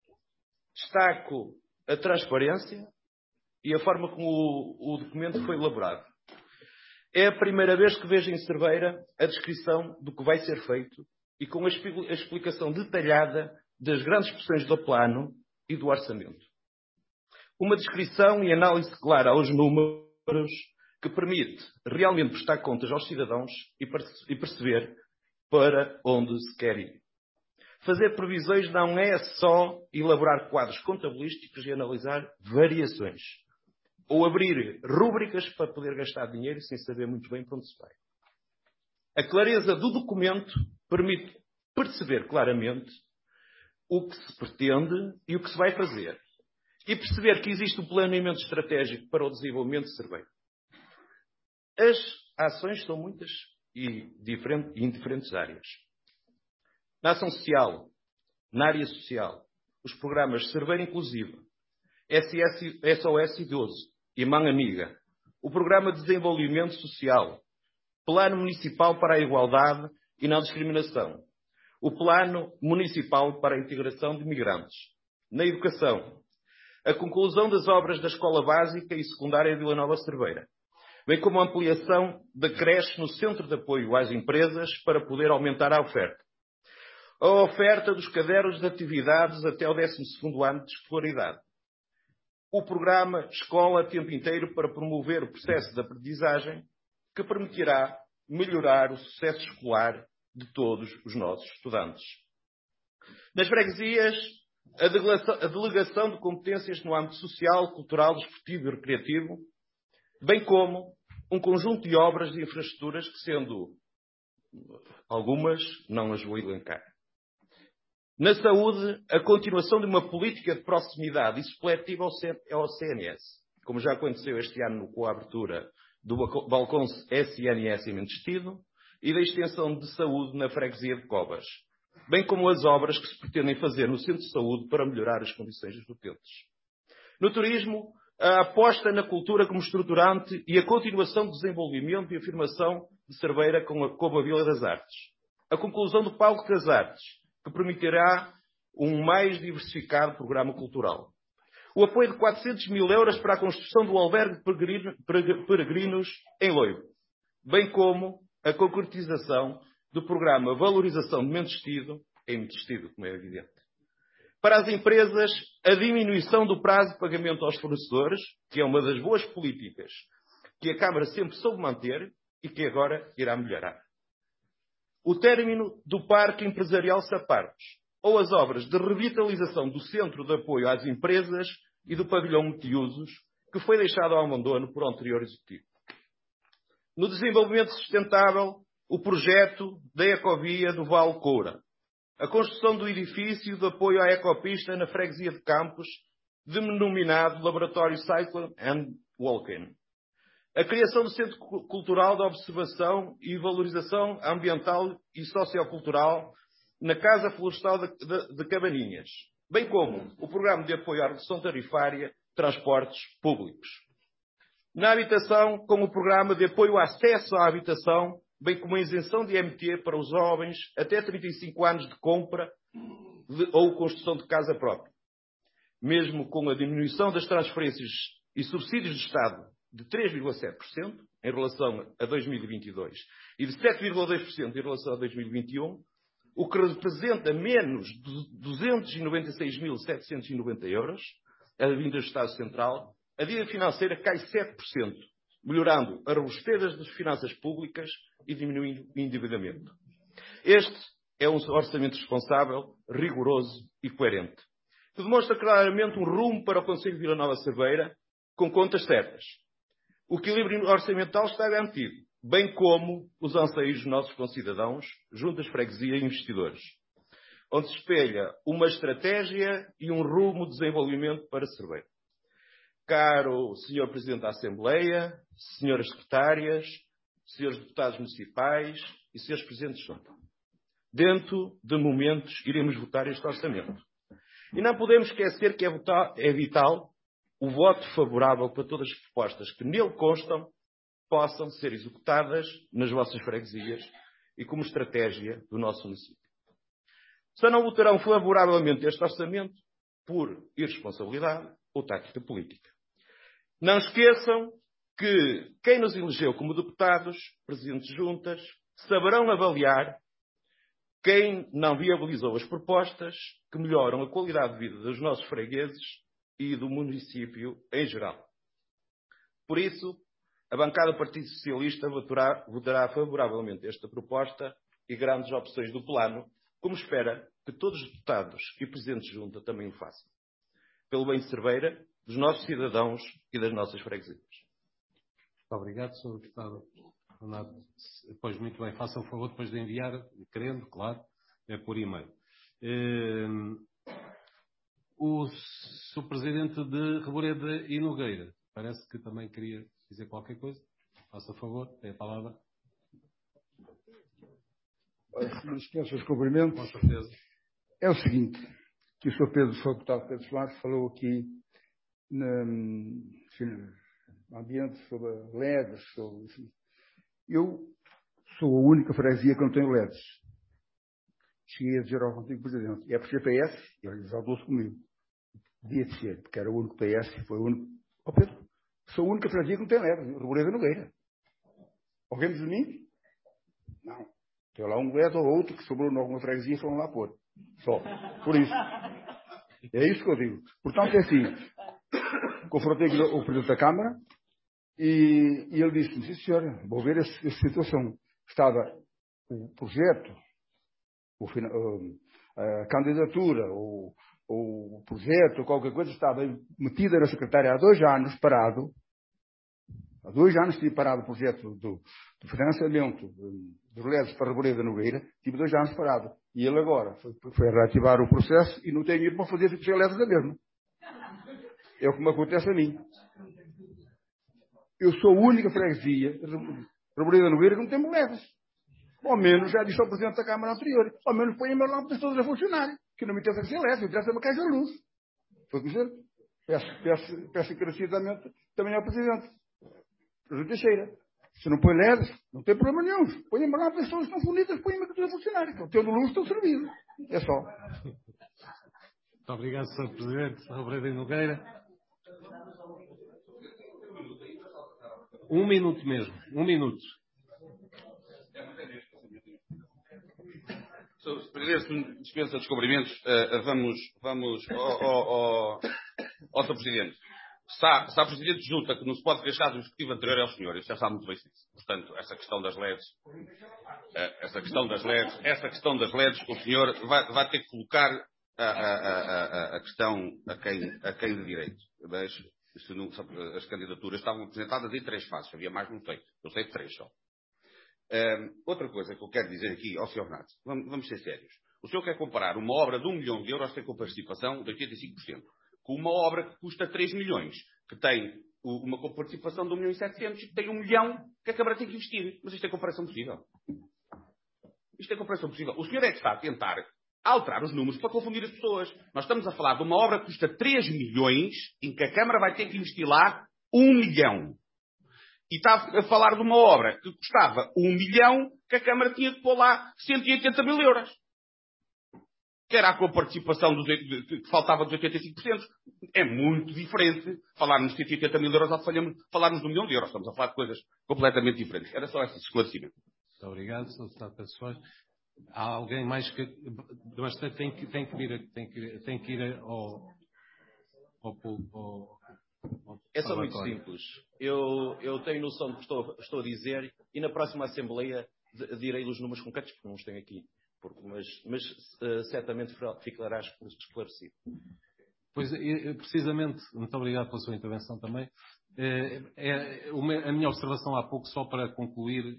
Speaker 4: destaco a transparência e a forma como o documento foi elaborado. É a primeira vez que vejo em Cerveira a descrição do que vai ser feito e com a explicação detalhada das grandes pressões do plano e do orçamento. Uma descrição e análise clara aos números que permite realmente prestar contas aos cidadãos e perceber para onde se quer ir. Fazer previsões não é só elaborar quadros contabilísticos e analisar variações. Ou abrir rúbricas para poder gastar dinheiro sem saber muito bem para onde se vai. A clareza do documento permite perceber claramente o que se pretende e o que se vai fazer. E perceber que existe um planeamento estratégico para o desenvolvimento de Cerveira. As ações são muitas e em diferentes áreas. Na ação social, na área social, os programas Cerveira Inclusiva, SOS Idoso e Mão Amiga, o Programa de Desenvolvimento Social, Plano Municipal para a Igualdade e Não Discriminação, o Plano Municipal para a Integração de Migrantes, na educação, a conclusão das obras da Escola Básica e Secundária de Vila Nova Cerveira, bem como a ampliação da creche no Centro de Apoio às Empresas para poder aumentar a oferta. A oferta dos cadernos de atividades até ao 12º ano de escolaridade. O programa Escola a Tempo Inteiro para promover o processo de aprendizagem que permitirá melhorar o sucesso escolar de todos os nossos estudantes. Nas freguesias, a delegação de competências no âmbito social, cultural, desportivo e recreativo, bem como um conjunto de obras de infraestruturas que, sendo algumas, não as vou elencar. Na saúde, a continuação de uma política de proximidade e supletiva ao CNS, como já aconteceu este ano com a abertura do balcão SNS em Mentestido e da extensão de saúde na freguesia de Covas, bem como as obras que se pretendem fazer no centro de saúde para melhorar as condições dos utentes. No turismo, a aposta na cultura como estruturante e a continuação do desenvolvimento e afirmação de Cerveira como a Vila das Artes. A conclusão do Palco das Artes, que permitirá um mais diversificado programa cultural. O apoio de 400 mil euros para a construção do albergue de peregrinos em Loibo, bem como a concretização do programa Valorização de Mentestido, em Mentestido, como é evidente. Para as empresas, a diminuição do prazo de pagamento aos fornecedores, que é uma das boas políticas que a Câmara sempre soube manter e que agora irá melhorar. O término do Parque Empresarial Sapartos, ou as obras de revitalização do Centro de Apoio às Empresas e do Pavilhão Multiusos, que foi deixado ao abandono por um anterior executivo. No desenvolvimento sustentável, o projeto da Ecovia do Vale Coura, a construção do edifício de apoio à ecopista na freguesia de Campos, denominado Laboratório Cycling and Walking, a criação do Centro Cultural de Observação e Valorização Ambiental e Sociocultural na Casa Florestal de Cabaninhas, bem como o Programa de Apoio à Redução Tarifária de Transportes Públicos. Na habitação, com o Programa de Apoio ao Acesso à Habitação, bem como a isenção de IMT para os jovens até 35 anos de compra ou construção de casa própria. Mesmo com a diminuição das transferências e subsídios de Estado de 3,7% em relação a 2022 e de 7,2% em relação a 2021, o que representa menos de 296.790 euros, a vinda do Estado Central, a dívida financeira cai 7%, melhorando a robustez das finanças públicas e diminuindo o endividamento. Este é um orçamento responsável, rigoroso e coerente, que demonstra claramente um rumo para o Concelho de Vila Nova de Cerveira, com contas certas. O equilíbrio orçamental está garantido, bem como os anseios dos nossos concidadãos, juntas, freguesia e investidores, onde se espelha uma estratégia e um rumo de desenvolvimento para Cerveira. Caro Sr. Presidente da Assembleia, Senhoras Secretárias, Srs. Deputados Municipais e Srs. Presidentes de Junta, dentro de momentos iremos votar este orçamento. E não podemos esquecer que é vital o voto favorável para todas as propostas que nele constam possam ser executadas nas vossas freguesias e como estratégia do nosso município. Só não votarão favoravelmente este orçamento por irresponsabilidade ou tática política. Não esqueçam que quem nos elegeu como deputados, presidentes de juntas, saberão avaliar quem não viabilizou as propostas que melhoram a qualidade de vida dos nossos fregueses e do município em geral. Por isso, a bancada do Partido Socialista votará favoravelmente esta proposta e grandes opções do plano, como espera que todos os deputados e presidentes de junta também o façam. Pelo bem de Cerveira, dos nossos cidadãos e das nossas freguesias.
Speaker 1: Muito obrigado, Sr. Deputado Renato. Pois, muito bem, faça o favor depois de enviar, querendo, claro, por e-mail. O Sr. Presidente de Reboreda e Nogueira, parece que também queria dizer qualquer coisa. Faça o favor, tem a palavra.
Speaker 5: Se não esqueço os cumprimentos.
Speaker 1: Com certeza.
Speaker 5: É o seguinte, que o Sr. Deputado Pedro Soares falou aqui no ambiente sobre LEDs, sobre, enfim. Eu sou a única freguesia que não tenho LEDs. Cheguei a dizer ao antigo Presidente, é por ser PS, e ele exaltou-se comigo. Devia de ser, porque era o único PS, foi o único. Ó Pedro, sou a única freguesia que não tem LEDs, Reboreda Nogueira. Alguém diz de mim? Não. Tem lá um LED ou outro que sobrou em alguma freguesia e foram lá pôr. Só. Por isso. É isso que eu digo. Portanto, é assim. Confrontei o Presidente da Câmara e ele disse-me, sim senhora, vou ver essa situação. Estava o projeto, a candidatura, o projeto, qualquer coisa, estava metida na secretária há 2 anos parado. Há 2 anos tive parado o projeto do financiamento dos LEDs para Reboreda Nogueira, tive 2 anos parado. E ele agora foi reativar o processo e não tem dinheiro para fazer os LEDs da mesma. É o que me acontece a mim. Eu sou a única freguesia, Reboreda Nogueira, que não tem LEDs. Ao menos, já disse ao Presidente da Câmara anterior, ao menos põe-me lá pessoas a funcionar, que não me interessa que se elege, me interessa uma caixa de luz. Foi dizer. Peço encarecidamente também ao Presidente. Presidente Teixeira. Se não põe LEDs, não tem problema nenhum. Põe-me lá pessoas que estão fundidas, põe-me que a funcionar. Que eu tenho luz, estou servido. É só.
Speaker 1: Muito obrigado, Sr. Presidente. Sr. Brandão Nogueira. 1 minuto mesmo. 1 minuto.
Speaker 3: Sr. Presidente, dispensa descobrimentos. Vamos Sr. Presidente. Se há Presidente de Junta que não se pode queixar do Executivo anterior, é o senhor. Isso já sabe muito bem disso. Portanto, essa questão das LEDs, o senhor vai ter que colocar a questão a quem de direito. Mas, as candidaturas estavam apresentadas em 3 fases. Havia mais, não sei. Eu sei de 3 só. Outra coisa que eu quero dizer aqui ao Sr. Renato, vamos ser sérios. O senhor quer comparar uma obra de 1 milhão de euros, tem com participação de 85%, com uma obra que custa 3 milhões, que tem uma participação de 1 milhão e 700 e que tem 1 milhão que a Câmara tem que investir. Mas isto é comparação possível. Isto é comparação possível. O senhor é que está a tentar alterar os números para confundir as pessoas. Nós estamos a falar de uma obra que custa 3 milhões, em que a Câmara vai ter que investir lá 1 milhão. E está a falar de uma obra que custava 1 milhão, que a Câmara tinha que pôr lá 180 mil euros. Que era com a participação que faltava dos 85%. É muito diferente falarmos de 180 mil euros ou falarmos de 1 milhão de euros. Estamos a falar de coisas completamente diferentes. Era só esse esclarecimento.
Speaker 1: Muito obrigado, Sr. Deputado Pessoas. Há alguém mais que... Mas tem que ir ao
Speaker 4: É só muito simples. Eu tenho noção do que estou a dizer e na próxima Assembleia direi os números concretos, porque não os tenho aqui. Mas certamente ficará esclarecido.
Speaker 1: Pois, precisamente, muito obrigado pela sua intervenção também. A minha observação há pouco, só para concluir,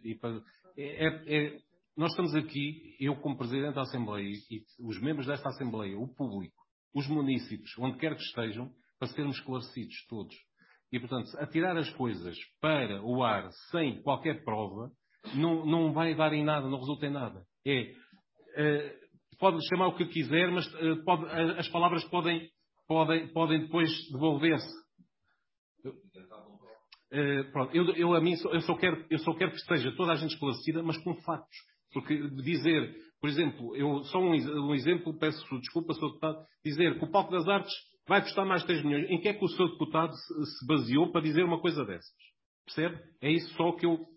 Speaker 1: nós estamos aqui, eu como Presidente da Assembleia e os membros desta Assembleia, o público, os munícipes, onde quer que estejam, para sermos esclarecidos todos. E, portanto, atirar as coisas para o ar sem qualquer prova não vai dar em nada, não resulta em nada. Pode chamar o que quiser, mas as palavras podem depois devolver-se. Eu só quero que esteja toda a gente esclarecida, mas com factos. Porque dizer, por exemplo, só um exemplo, peço desculpa, Sr. Deputado, dizer que o Palco das Artes vai custar mais 3 milhões. Em que é que o Sr. Deputado se baseou para dizer uma coisa dessas? Percebe? É isso só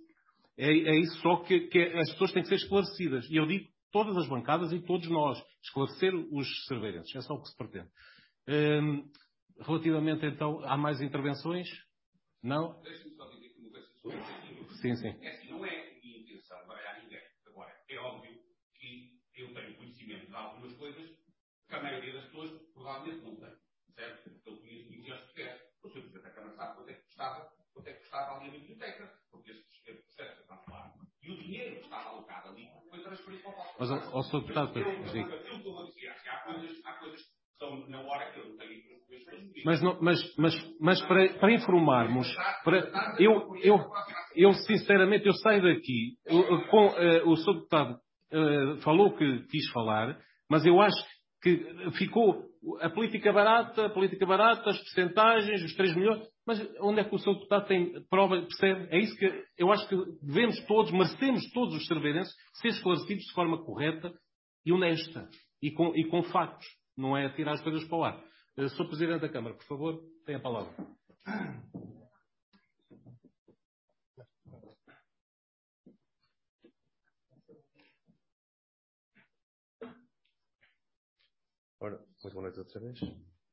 Speaker 1: que as pessoas têm que ser esclarecidas. E eu digo todas as bancadas e todos nós. Esclarecer os cerveirenses. É só o que se pretende. Relativamente, então, há mais intervenções? Não?
Speaker 3: Deixe-me só dizer que não
Speaker 1: Sim.
Speaker 3: Não é minha intenção baralhar ninguém. Agora, é óbvio que eu tenho conhecimento de algumas coisas que a maioria das pessoas provavelmente não tem. Certo? Eu conheço as que o Sr. Presidente da Câmara sabe quanto é que custava ali a biblioteca, porque estes processos estão lá. E o dinheiro que estava alocado ali foi transferido para o Palco.
Speaker 1: Mas, ao Sr. Deputado,
Speaker 3: eu estou a dizer, acho que há coisas que são na hora que eu não tenho
Speaker 1: mas para informarmos, eu sinceramente eu saio daqui o Sr. Deputado falou que quis falar, mas eu acho que ficou a política barata, as percentagens, os 3 milhões, mas onde é que o Sr. Deputado tem prova, percebe? É isso que eu acho que merecemos todos os cerveirenses ser esclarecidos de forma correta e honesta e com factos, não é tirar as coisas para o ar. Sr. Presidente da Câmara, por favor, tem a palavra.
Speaker 2: Ora, muito boa noite outra vez.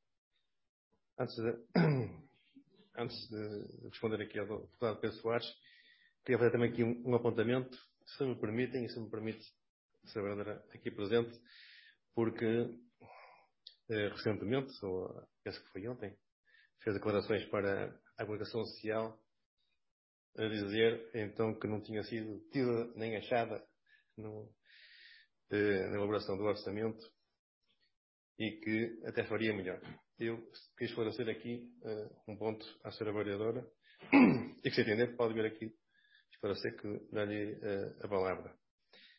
Speaker 2: Antes de responder aqui ao deputado Pedro Soares, queria fazer também aqui um apontamento, se me permitem, e se me permite, Sra. Vereadora aqui presente, porque recentemente, ou penso que foi ontem, fez declarações para a comunicação social a dizer então que não tinha sido tida nem achada na elaboração do orçamento e que até faria melhor. Eu quis esclarecer aqui um ponto à Sra. Vereadora e que se entender pode vir aqui esclarecer que dá-lhe a palavra.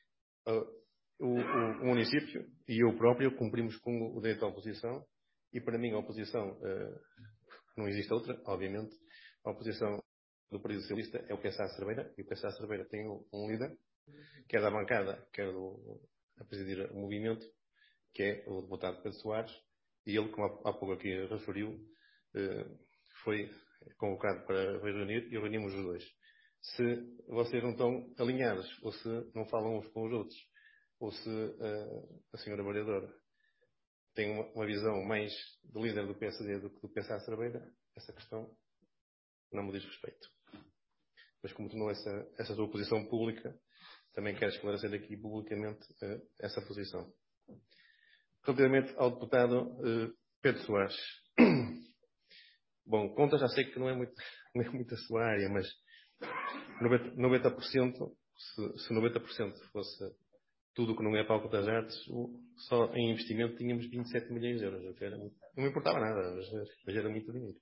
Speaker 2: o município e eu próprio cumprimos com o direito à oposição, e para mim a oposição, não existe outra, obviamente, a oposição do Partido Socialista é o PSA Cerveira, e o PSA Cerveira tem um líder, quer da bancada, quer a presidir o movimento, que é o deputado Pedro Soares, e ele, como há pouco aqui referiu, foi convocado para reunir, e reunimos os dois. Se vocês não estão alinhados, ou se não falam uns com os outros, ou se a senhora vereadora tem uma visão mais de líder do PSD do que do PSA Cerveira, essa questão não me diz respeito. Mas como tornou essa sua posição pública, também quero esclarecer aqui publicamente essa posição. Relativamente ao deputado Pedro Soares. Bom, conta já sei que não é muito a sua área, mas 90%, se 90% fosse tudo o que não é palco das artes, só em investimento tínhamos 27 milhões de euros. Não me importava nada, mas era muito dinheiro.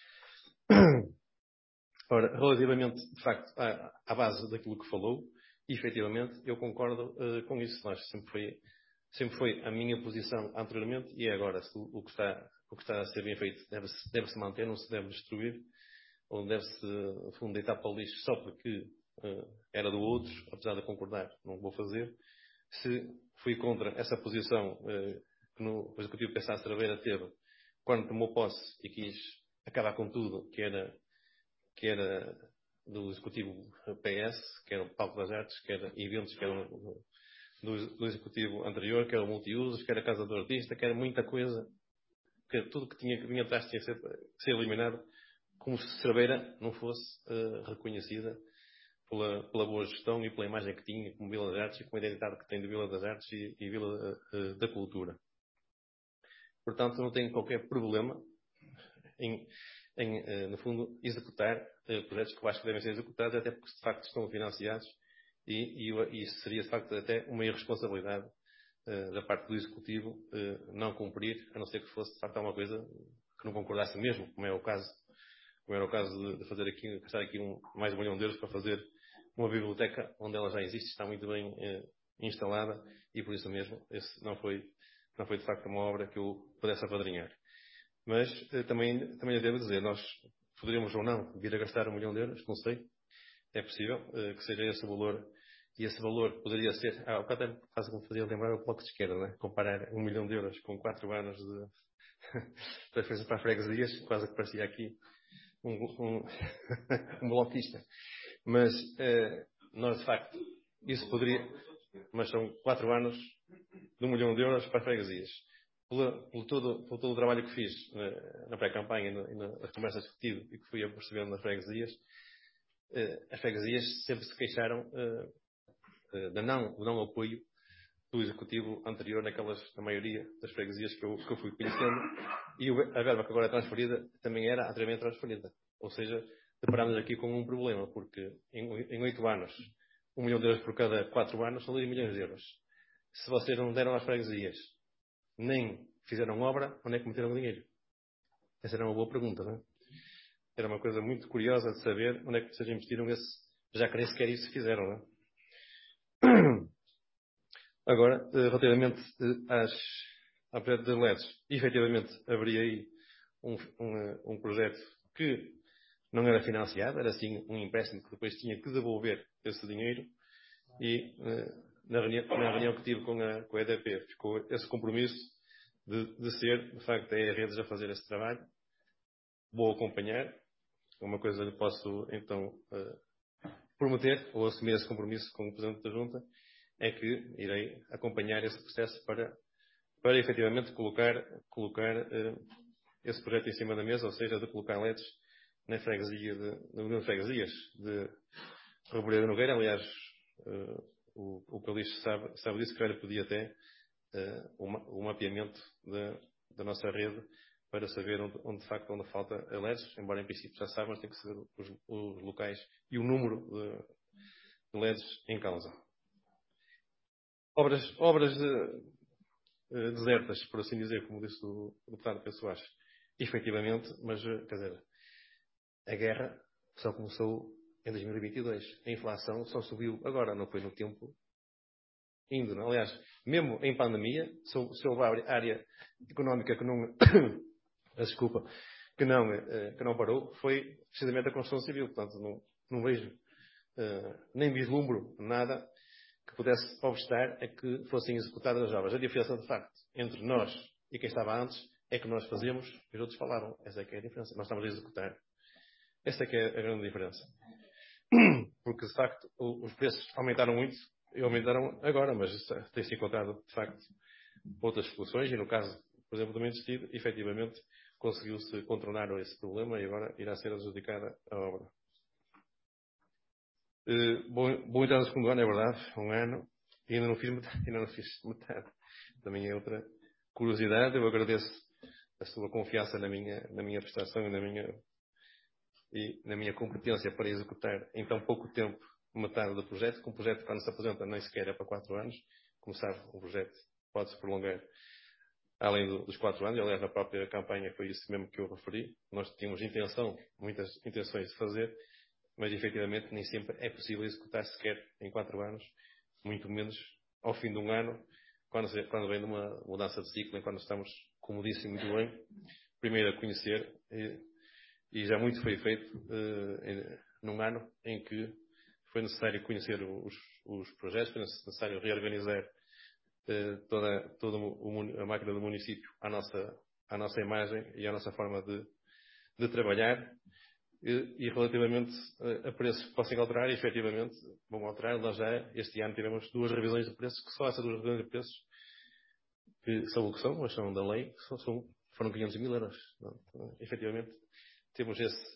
Speaker 2: Ora, relativamente, de facto, à base daquilo que falou, efetivamente, eu concordo com isso. Sempre foi a minha posição anteriormente e é agora. Se o que está a ser bem feito deve-se manter, não se deve destruir, ou deve-se, no fundo, deitar para o lixo só porque era do outro, apesar de concordar, não vou fazer. Se fui contra essa posição que o Executivo PSA Cerveira teve quando tomou posse e quis acabar com tudo, que era do Executivo PS, que era o Palco das Artes, que era eventos que eram do Executivo anterior, que era o multiusos, que era a Casa do Artista, que era muita coisa, que tudo que vinha atrás tinha que ser eliminado, como se Cerveira não fosse reconhecida pela boa gestão e pela imagem que tinha como Vila das Artes e com a identidade que tem de Vila das Artes e Vila da Cultura. Portanto, não tenho qualquer problema em no fundo, executar projetos que eu acho que devem ser executados, até porque de facto estão financiados e isso seria de facto até uma irresponsabilidade da parte do Executivo não cumprir, a não ser que fosse de facto alguma coisa que não concordasse mesmo, como era o caso de fazer aqui, gastar aqui mais de 1 milhão de euros para fazer uma biblioteca onde ela já existe, está muito bem instalada e por isso mesmo esse não foi de facto uma obra que eu pudesse apadrinhar. Mas também lhe devo dizer, nós poderíamos ou não vir a gastar 1 milhão de euros, não sei, é possível que seja esse o valor, e esse valor poderia ser, o que até quase me fazia lembrar o Bloco de Esquerda, né? Comparar 1 milhão de euros com 4 anos de transferência para freguesias, quase que parecia aqui um bloquista. Mas nós, de facto, isso poderia, mas são 4 anos de 1 milhão de euros para freguesias. Por todo o trabalho que fiz na pré-campanha e nas conversas que tive e que fui percebendo nas freguesias, as freguesias sempre se queixaram do não apoio do Executivo anterior na maioria das freguesias que eu fui conhecendo, e a verba que agora é transferida também era anteriormente transferida. Ou seja, deparámos aqui com um problema, porque em 8 anos, 1 milhão de euros por cada 4 anos são 2 milhões de euros. Se vocês não deram às freguesias, nem fizeram obra, onde é que meteram o dinheiro? Essa era uma boa pergunta, não é? Era uma coisa muito curiosa de saber onde é que vocês investiram já que nem sequer isso fizeram, não é? Agora, relativamente ao projeto das LEDs, efetivamente haveria aí um projeto que não era financiado, era assim um empréstimo que depois tinha que devolver esse dinheiro e na reunião que tive com a EDP ficou esse compromisso de ser, de facto, a Redes a fazer esse trabalho. Vou acompanhar. Uma coisa que posso, então, prometer ou assumir esse compromisso com o Presidente da Junta é que irei acompanhar esse processo para efetivamente colocar esse projeto em cima da mesa, ou seja, de colocar LEDs na freguesia de freguesias de Reboreiro Nogueira. Aliás, o Calixto sabe disso, que eu lhe pedi até o mapeamento da nossa rede para saber onde de facto falta LEDs, embora em princípio já saibam, mas tem que saber os locais e o número de LEDs em causa. Obras desertas, por assim dizer, como disse o deputado Pedro Soares, efetivamente, mas, quer dizer, a guerra só começou em 2022. A inflação só subiu agora, não foi no tempo indo. Aliás, mesmo em pandemia, se houve área económica que não, desculpa, que não parou, foi precisamente a construção civil. Portanto, não vejo, nem vislumbro nada que pudesse obstar a que fossem executadas as obras. A diferença, de facto, entre nós e quem estava antes é que nós fazíamos e os outros falavam. Essa é que é a diferença. Nós estamos a executar. Essa é que é a grande diferença. Porque, de facto, os preços aumentaram muito e aumentaram agora, mas tem-se encontrado, de facto, outras soluções e, no caso, por exemplo, do Ministério, efetivamente, conseguiu-se contornar esse problema e agora irá ser adjudicada a obra. Vou entrar no segundo ano, é verdade, um ano, e ainda não fiz metade. Também é outra curiosidade. Eu agradeço a sua confiança na minha prestação e na minha competência para executar em tão pouco tempo metade do projeto, que um projeto, quando se apresenta, nem sequer é para 4 anos. Como sabe, um projeto pode-se prolongar além dos 4 anos. Aliás, na própria campanha foi isso mesmo que eu referi. Nós tínhamos muitas intenções de fazer, mas efetivamente nem sempre é possível executar sequer em 4 anos, muito menos ao fim de um ano, quando vem de uma mudança de ciclo, em quando estamos, como disse muito bem, primeiro a conhecer, e já muito foi feito num ano em que foi necessário conhecer os projetos, foi necessário reorganizar toda a máquina do município à nossa imagem e à nossa forma de trabalhar. E relativamente a preços que possam alterar, efetivamente vão alterar. Nós já este ano tivemos 2 revisões de preços, que só essas 2 revisões de preços, que são o que são, mas são da lei, foram 500 mil euros. Então, efetivamente temos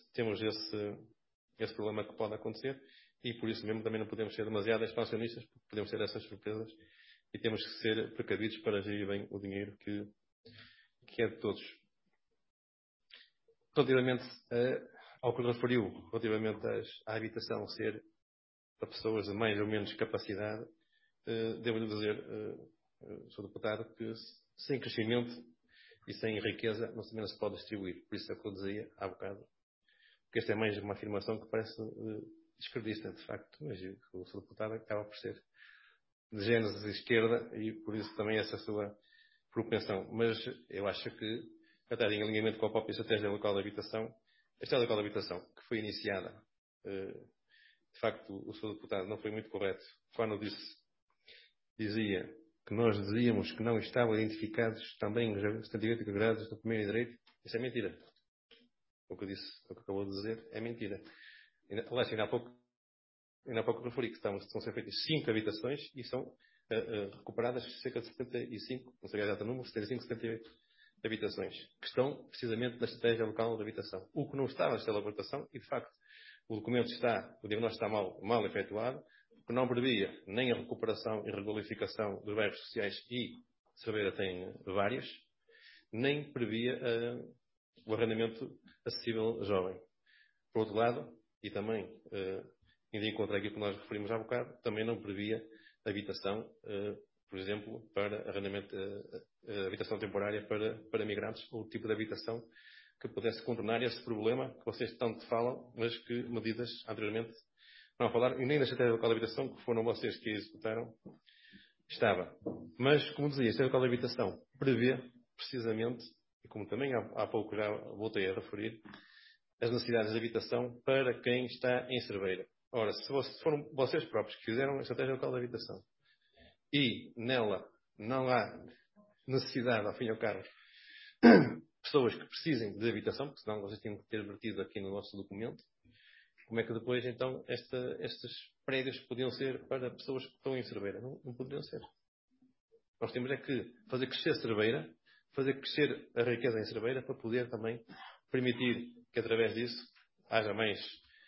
Speaker 2: esse problema que pode acontecer, e por isso mesmo também não podemos ser demasiado expansionistas, porque podemos ter essas surpresas e temos que ser precavidos para gerir bem o dinheiro que é de todos. Relativamente ao que referiu, relativamente à habitação ser para pessoas de mais ou menos capacidade, devo-lhe dizer, Sr. Deputado, que sem crescimento e sem riqueza não se pode distribuir. Por isso é o que eu dizia há bocado. Porque esta é mais uma afirmação que parece descredista, de facto, mas o Sr. Deputado acaba por ser de gênese de esquerda e por isso também essa sua propensão. Mas eu acho que, até em alinhamento com a própria estratégia local de habitação, a estratégia local de habitação, que foi iniciada, de facto, o Sr. Deputado não foi muito correto quando dizia que nós dizíamos que não estavam identificados também os 78 graus do primeiro direito. Isso é mentira. O que eu disse, o que acabou de dizer, é mentira. Aliás, ainda há pouco referi que estão a ser feitas 5 habitações e são recuperadas cerca de 75, não sei o exato número, 75, 78 habitações, que estão precisamente na estratégia local de habitação. O que não está na estratégia de habitação, e de facto o diagnóstico está mal efetuado, porque não previa nem a recuperação e regularificação dos bairros sociais, e Cerveira tem várias, nem previa o arrendamento acessível jovem. Por outro lado, e também indo em contra aquilo que nós referimos há bocado, também não previa habitação, por exemplo, para arrendamento, habitação temporária para migrantes, ou tipo de habitação que pudesse contornar esse problema que vocês tanto falam, mas que medidas anteriormente não falaram, e nem na estratégia local de habitação, que foram vocês que a executaram, estava. Mas, como dizia, a estratégia local de habitação prevê precisamente, e como também há pouco já voltei a referir, as necessidades de habitação para quem está em Cerveira. Ora, se foram vocês próprios que fizeram a estratégia local de habitação e nela não há necessidade, ao fim e ao cabo, pessoas que precisem de habitação, porque senão vocês tinham que ter vertido aqui no nosso documento, como é que depois, então, estes prédios podiam ser para pessoas que estão em Cerveira? Não poderiam ser. Nós temos é que fazer crescer Cerveira, fazer crescer a riqueza em Cerveira, para poder também permitir que, através disso, haja mais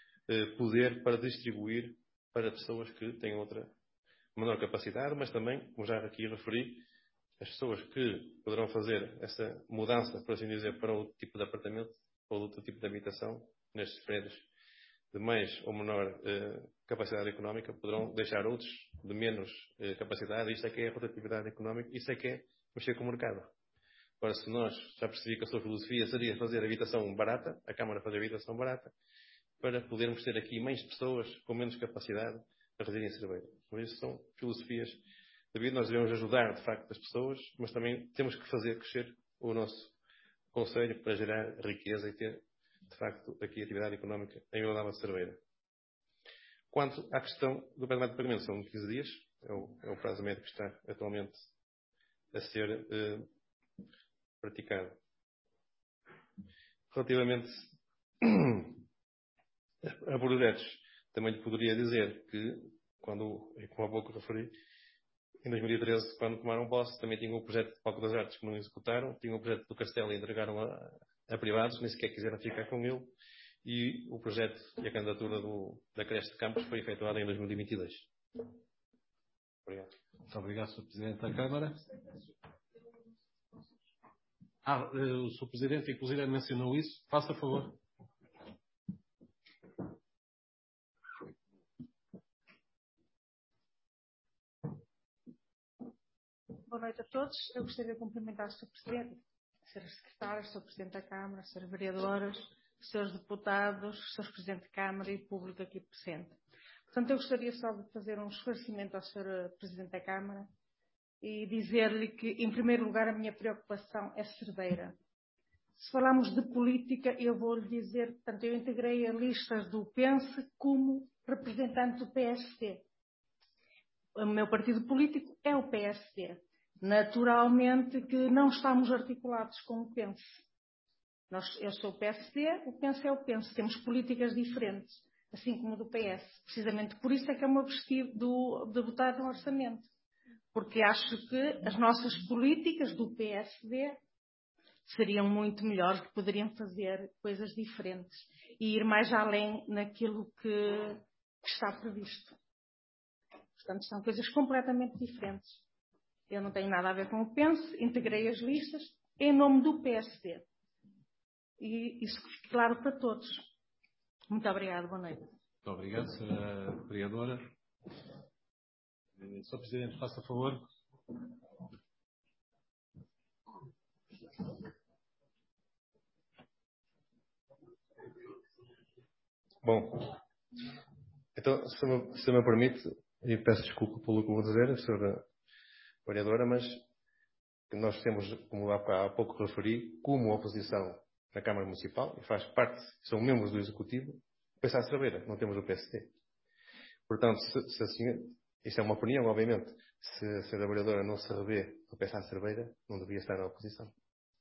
Speaker 2: poder para distribuir para pessoas que têm outra menor capacidade, mas também, como já aqui referi, as pessoas que poderão fazer essa mudança, por assim dizer, para outro tipo de apartamento ou outro tipo de habitação, nestes prédios de mais ou menor capacidade económica, poderão deixar outros de menos capacidade. Isto é que é a rotatividade económica, isto é que é mexer com o mercado. Agora, se nós já percebi que a sua filosofia seria fazer habitação barata, a Câmara fazer habitação barata, para podermos ter aqui mais pessoas com menos capacidade a residir em Cerveira. Por isso são filosofias David, nós devemos ajudar, de facto, as pessoas, mas também temos que fazer crescer o nosso concelho para gerar riqueza e ter, de facto, aqui atividade económica em Vila Nova de Cerveira. Quanto à questão do pagamento de pagamento, são 15 dias, é o prazo médio que está atualmente a ser praticado. Relativamente a projetos, também lhe poderia dizer que, como há pouco referi, em 2013, quando tomaram posse, também tinham o projeto de Palco das Artes que não executaram, tinham o projeto do Castelo e entregaram a privados, nem sequer quiseram ficar com ele, e o projeto e a candidatura da creche de Campos foi efetuada em 2022. Obrigado.
Speaker 1: Muito obrigado, Sr. Presidente da Câmara. O Sr. Presidente, inclusive, mencionou isso. Faça favor.
Speaker 6: Boa noite a todos. Eu gostaria de cumprimentar o Sr. Presidente, Sra. Secretária, Sr. Presidente da Câmara, Sra. Vereadoras, Srs. Deputados, Sr. Presidente de Câmara e público aqui presente. Portanto, eu gostaria só de fazer um esclarecimento ao Sr. Presidente da Câmara e dizer-lhe que, em primeiro lugar, a minha preocupação é Cerveira. Se falarmos de política, eu vou-lhe dizer, portanto, eu integrei a listas do PENSE como representante do PSD. O meu partido político é o PSD. Naturalmente que não estamos articulados com o PENSE. Eu sou o PSD, o PENSE é o PENSE. Temos políticas diferentes, assim como o do PS. Precisamente por isso é que é o meu objetivo de votar no orçamento. Porque acho que as nossas políticas do PSD seriam muito melhores, que poderiam fazer coisas diferentes e ir mais além naquilo que está previsto. Portanto, são coisas completamente diferentes. Eu não tenho nada a ver com o PENSE, integrei as listas em nome do PSD. E isso que fique claro para todos. Muito obrigada, boa noite.
Speaker 1: Muito obrigado, Sra. Vereadora. Sr. Presidente, faça favor.
Speaker 2: Bom, então, se me permite, e peço desculpa pelo que vou dizer, Sra. Vereadora, mas nós temos, como há pouco referi, como oposição na Câmara Municipal, e faz parte, são membros do Executivo, pensar a Cerveira, não temos o PSD. Portanto, se assim, isso é uma opinião, obviamente, se a Sra. Vereadora não se revê no pensar a Cerveira, não devia estar na oposição.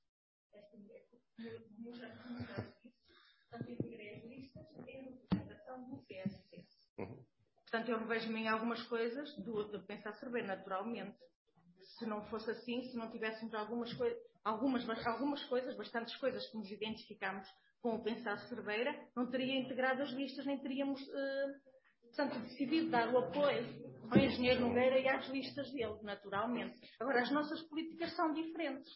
Speaker 6: Portanto, eu revejo-me em algumas coisas de pensar Cerveira, naturalmente. Se não fosse assim, se não tivéssemos algumas coisas, bastantes coisas que nos identificamos com o pensar Cerveira, não teria integrado as listas, nem teríamos, portanto, decidido dar o apoio ao engenheiro Nogueira e às listas dele, naturalmente. Agora, as nossas políticas são diferentes.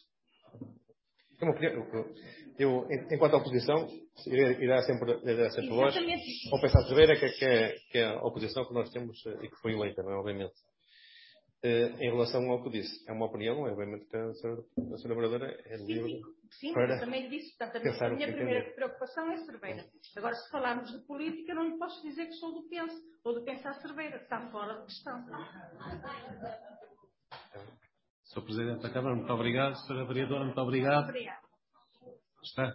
Speaker 2: Eu, enquanto oposição, irá sempre voz ao pensar Cerveira, que é a oposição que nós temos e que foi eleita, não é? Obviamente. Em relação ao que disse, é uma opinião, obviamente que a Sra. Vereadora é livre.
Speaker 6: Sim, eu também lhe disse. Portanto, a minha primeira preocupação é Cerveira. Agora, se falarmos de política, não lhe posso dizer que sou do PENSE ou do pensar Cerveira. Está fora de questão.
Speaker 1: Sr. Presidente da Câmara, muito obrigado. Sra. Vereadora, muito obrigado.
Speaker 6: Obrigada.
Speaker 1: Está.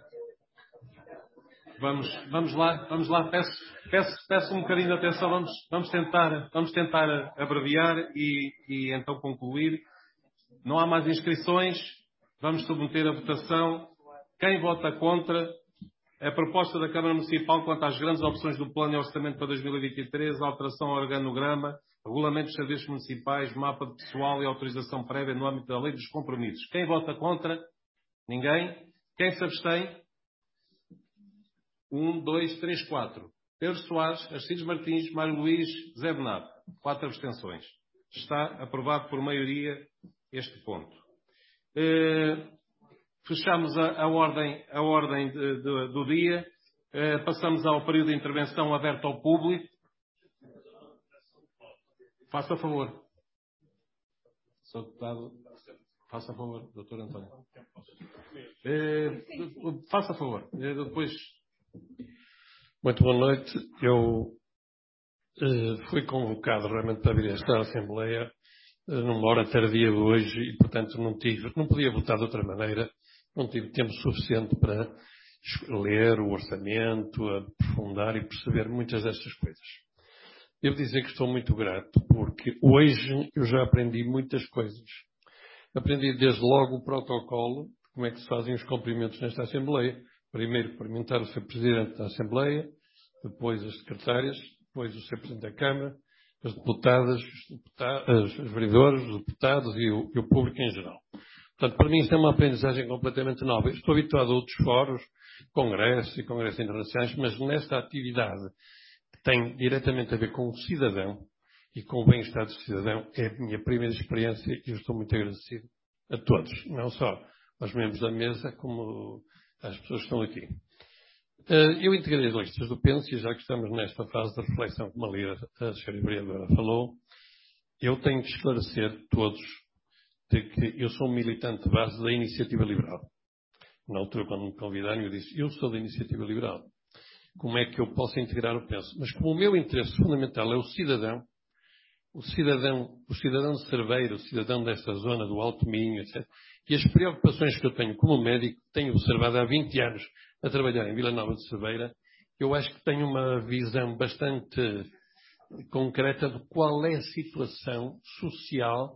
Speaker 1: Vamos lá. Peço um bocadinho de atenção. Vamos tentar abreviar e então concluir. Não há mais inscrições. Vamos submeter a votação. Quem vota contra a proposta da Câmara Municipal quanto às grandes opções do Plano e Orçamento para 2023, alteração ao organograma, regulamento dos serviços municipais, mapa de pessoal e autorização prévia no âmbito da lei dos compromissos. Quem vota contra? Ninguém. Quem se abstém? 1, 2, 3, 4. Pedro Soares, Aristides Martins, Mário Luís, Zé Bernardo. 4 abstenções. Está aprovado por maioria este ponto. Fechamos a ordem do dia. Passamos ao período de intervenção aberto ao público. Faça favor. Sr. Deputado, faça favor, Dr. António. Faça favor. Depois...
Speaker 7: Muito boa noite. Eu fui convocado realmente para vir a esta Assembleia numa hora tardia de hoje e, portanto, não podia votar de outra maneira. Não tive tempo suficiente para ler o orçamento, aprofundar e perceber muitas destas coisas. Devo dizer que estou muito grato, porque hoje eu já aprendi muitas coisas. Aprendi desde logo o protocolo, como é que se fazem os cumprimentos nesta Assembleia. Primeiro, cumprimentar o Sr. Presidente da Assembleia, depois as secretárias, depois o Sr. Presidente da Câmara, as deputadas, os vereadores, os deputados e o público em geral. Portanto, para mim isto é uma aprendizagem completamente nova. Eu estou habituado a outros fóruns, congressos e congressos internacionais, mas nesta atividade que tem diretamente a ver com o cidadão e com o bem-estar do cidadão, é a minha primeira experiência e eu estou muito agradecido a todos, não só aos membros da mesa, como às pessoas que estão aqui. Eu integrei as listas do PENS e já que estamos nesta fase de reflexão, como a Sra. Vereadora falou, eu tenho que esclarecer todos de que eu sou um militante de base da Iniciativa Liberal. Na altura, quando me convidaram, eu disse, eu sou da Iniciativa Liberal. Como é que eu posso integrar o PENS? Mas como o meu interesse fundamental é o cidadão de Cerveira, o cidadão desta zona do Alto Minho, etc. E as preocupações que eu tenho como médico, tenho observado há 20 anos a trabalhar em Vila Nova de Cerveira, eu acho que tenho uma visão bastante concreta de qual é a situação social,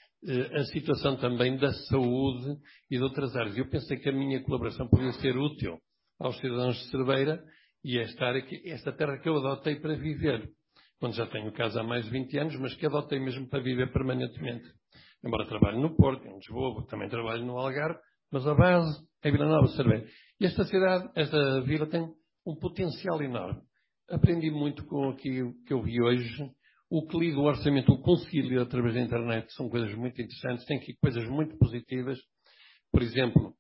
Speaker 7: a situação também da saúde e de outras áreas. Eu pensei que a minha colaboração podia ser útil aos cidadãos de Cerveira e esta terra que eu adotei para viver, quando já tenho casa há mais de 20 anos, mas que adotei mesmo para viver permanentemente. Embora trabalhe no Porto, em Lisboa, também trabalho no Algarve, mas a base é Vila Nova de Cerveira. E esta vila tem um potencial enorme. Aprendi muito com aquilo que eu vi hoje. O que li do orçamento, o consegui ler através da internet, são coisas muito interessantes, tem aqui coisas muito positivas. Por exemplo,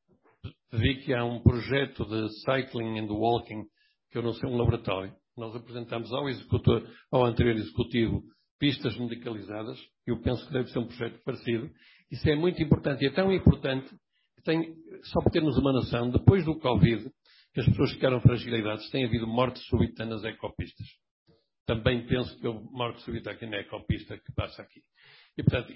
Speaker 7: vi que há um projeto de cycling and walking, que eu não sei, um laboratório. Nós apresentamos ao anterior executivo pistas medicalizadas. Eu penso que deve ser um projeto parecido. Isso é muito importante. E é tão importante que só para termos uma noção, depois do Covid, que as pessoas ficaram fragilizadas, tem havido morte súbita nas ecopistas. Também penso que houve morte súbita aqui na ecopista que passa aqui. E, portanto,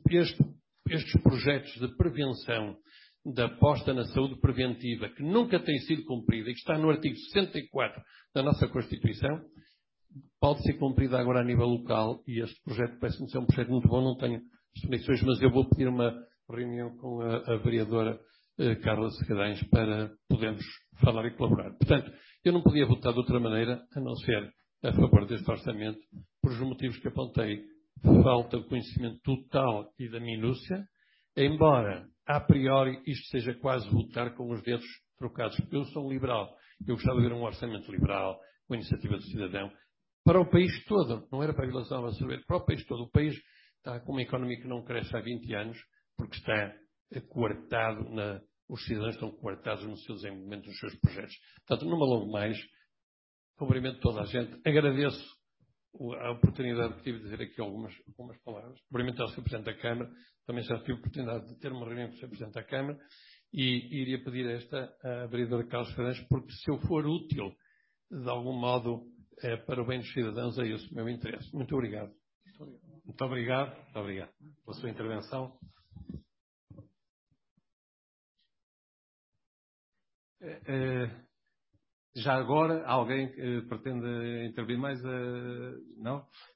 Speaker 7: estes projetos de prevenção, da aposta na saúde preventiva, que nunca tem sido cumprida e que está no artigo 64 da nossa Constituição, pode ser cumprida agora a nível local e este projeto parece-me ser um projeto muito bom, não tenho definições, mas eu vou pedir uma reunião com a vereadora Carla Segadães para podermos falar e colaborar. Portanto, eu não podia votar de outra maneira a não ser a favor deste orçamento, por os motivos que apontei. Falta de conhecimento total e da minúcia, embora, a priori, isto seja quase votar com os dedos trocados. Eu sou um liberal. Eu gostava de ver um orçamento liberal, com a iniciativa do cidadão, para o país todo. Não era para a Vila Nova de Cerveira, para o país todo. O país está com uma economia que não cresce há 20 anos, porque está coartado, os cidadãos estão coartados no seu desenvolvimento dos seus projetos. Portanto, não me alongo mais. Cumprimento toda a gente. Agradeço a oportunidade que tive de dizer aqui algumas palavras. Cumprimento ao Sr. Presidente da Câmara. Também já tive a oportunidade de ter uma reunião com o Sr. Presidente da Câmara e iria pedir esta à vereadora Carlos Fernandes, porque se eu for útil, de algum modo, para o bem dos cidadãos, é esse o meu interesse. Muito obrigado.
Speaker 1: Muito obrigado pela sua intervenção. Já agora, alguém pretende intervir mais? Não?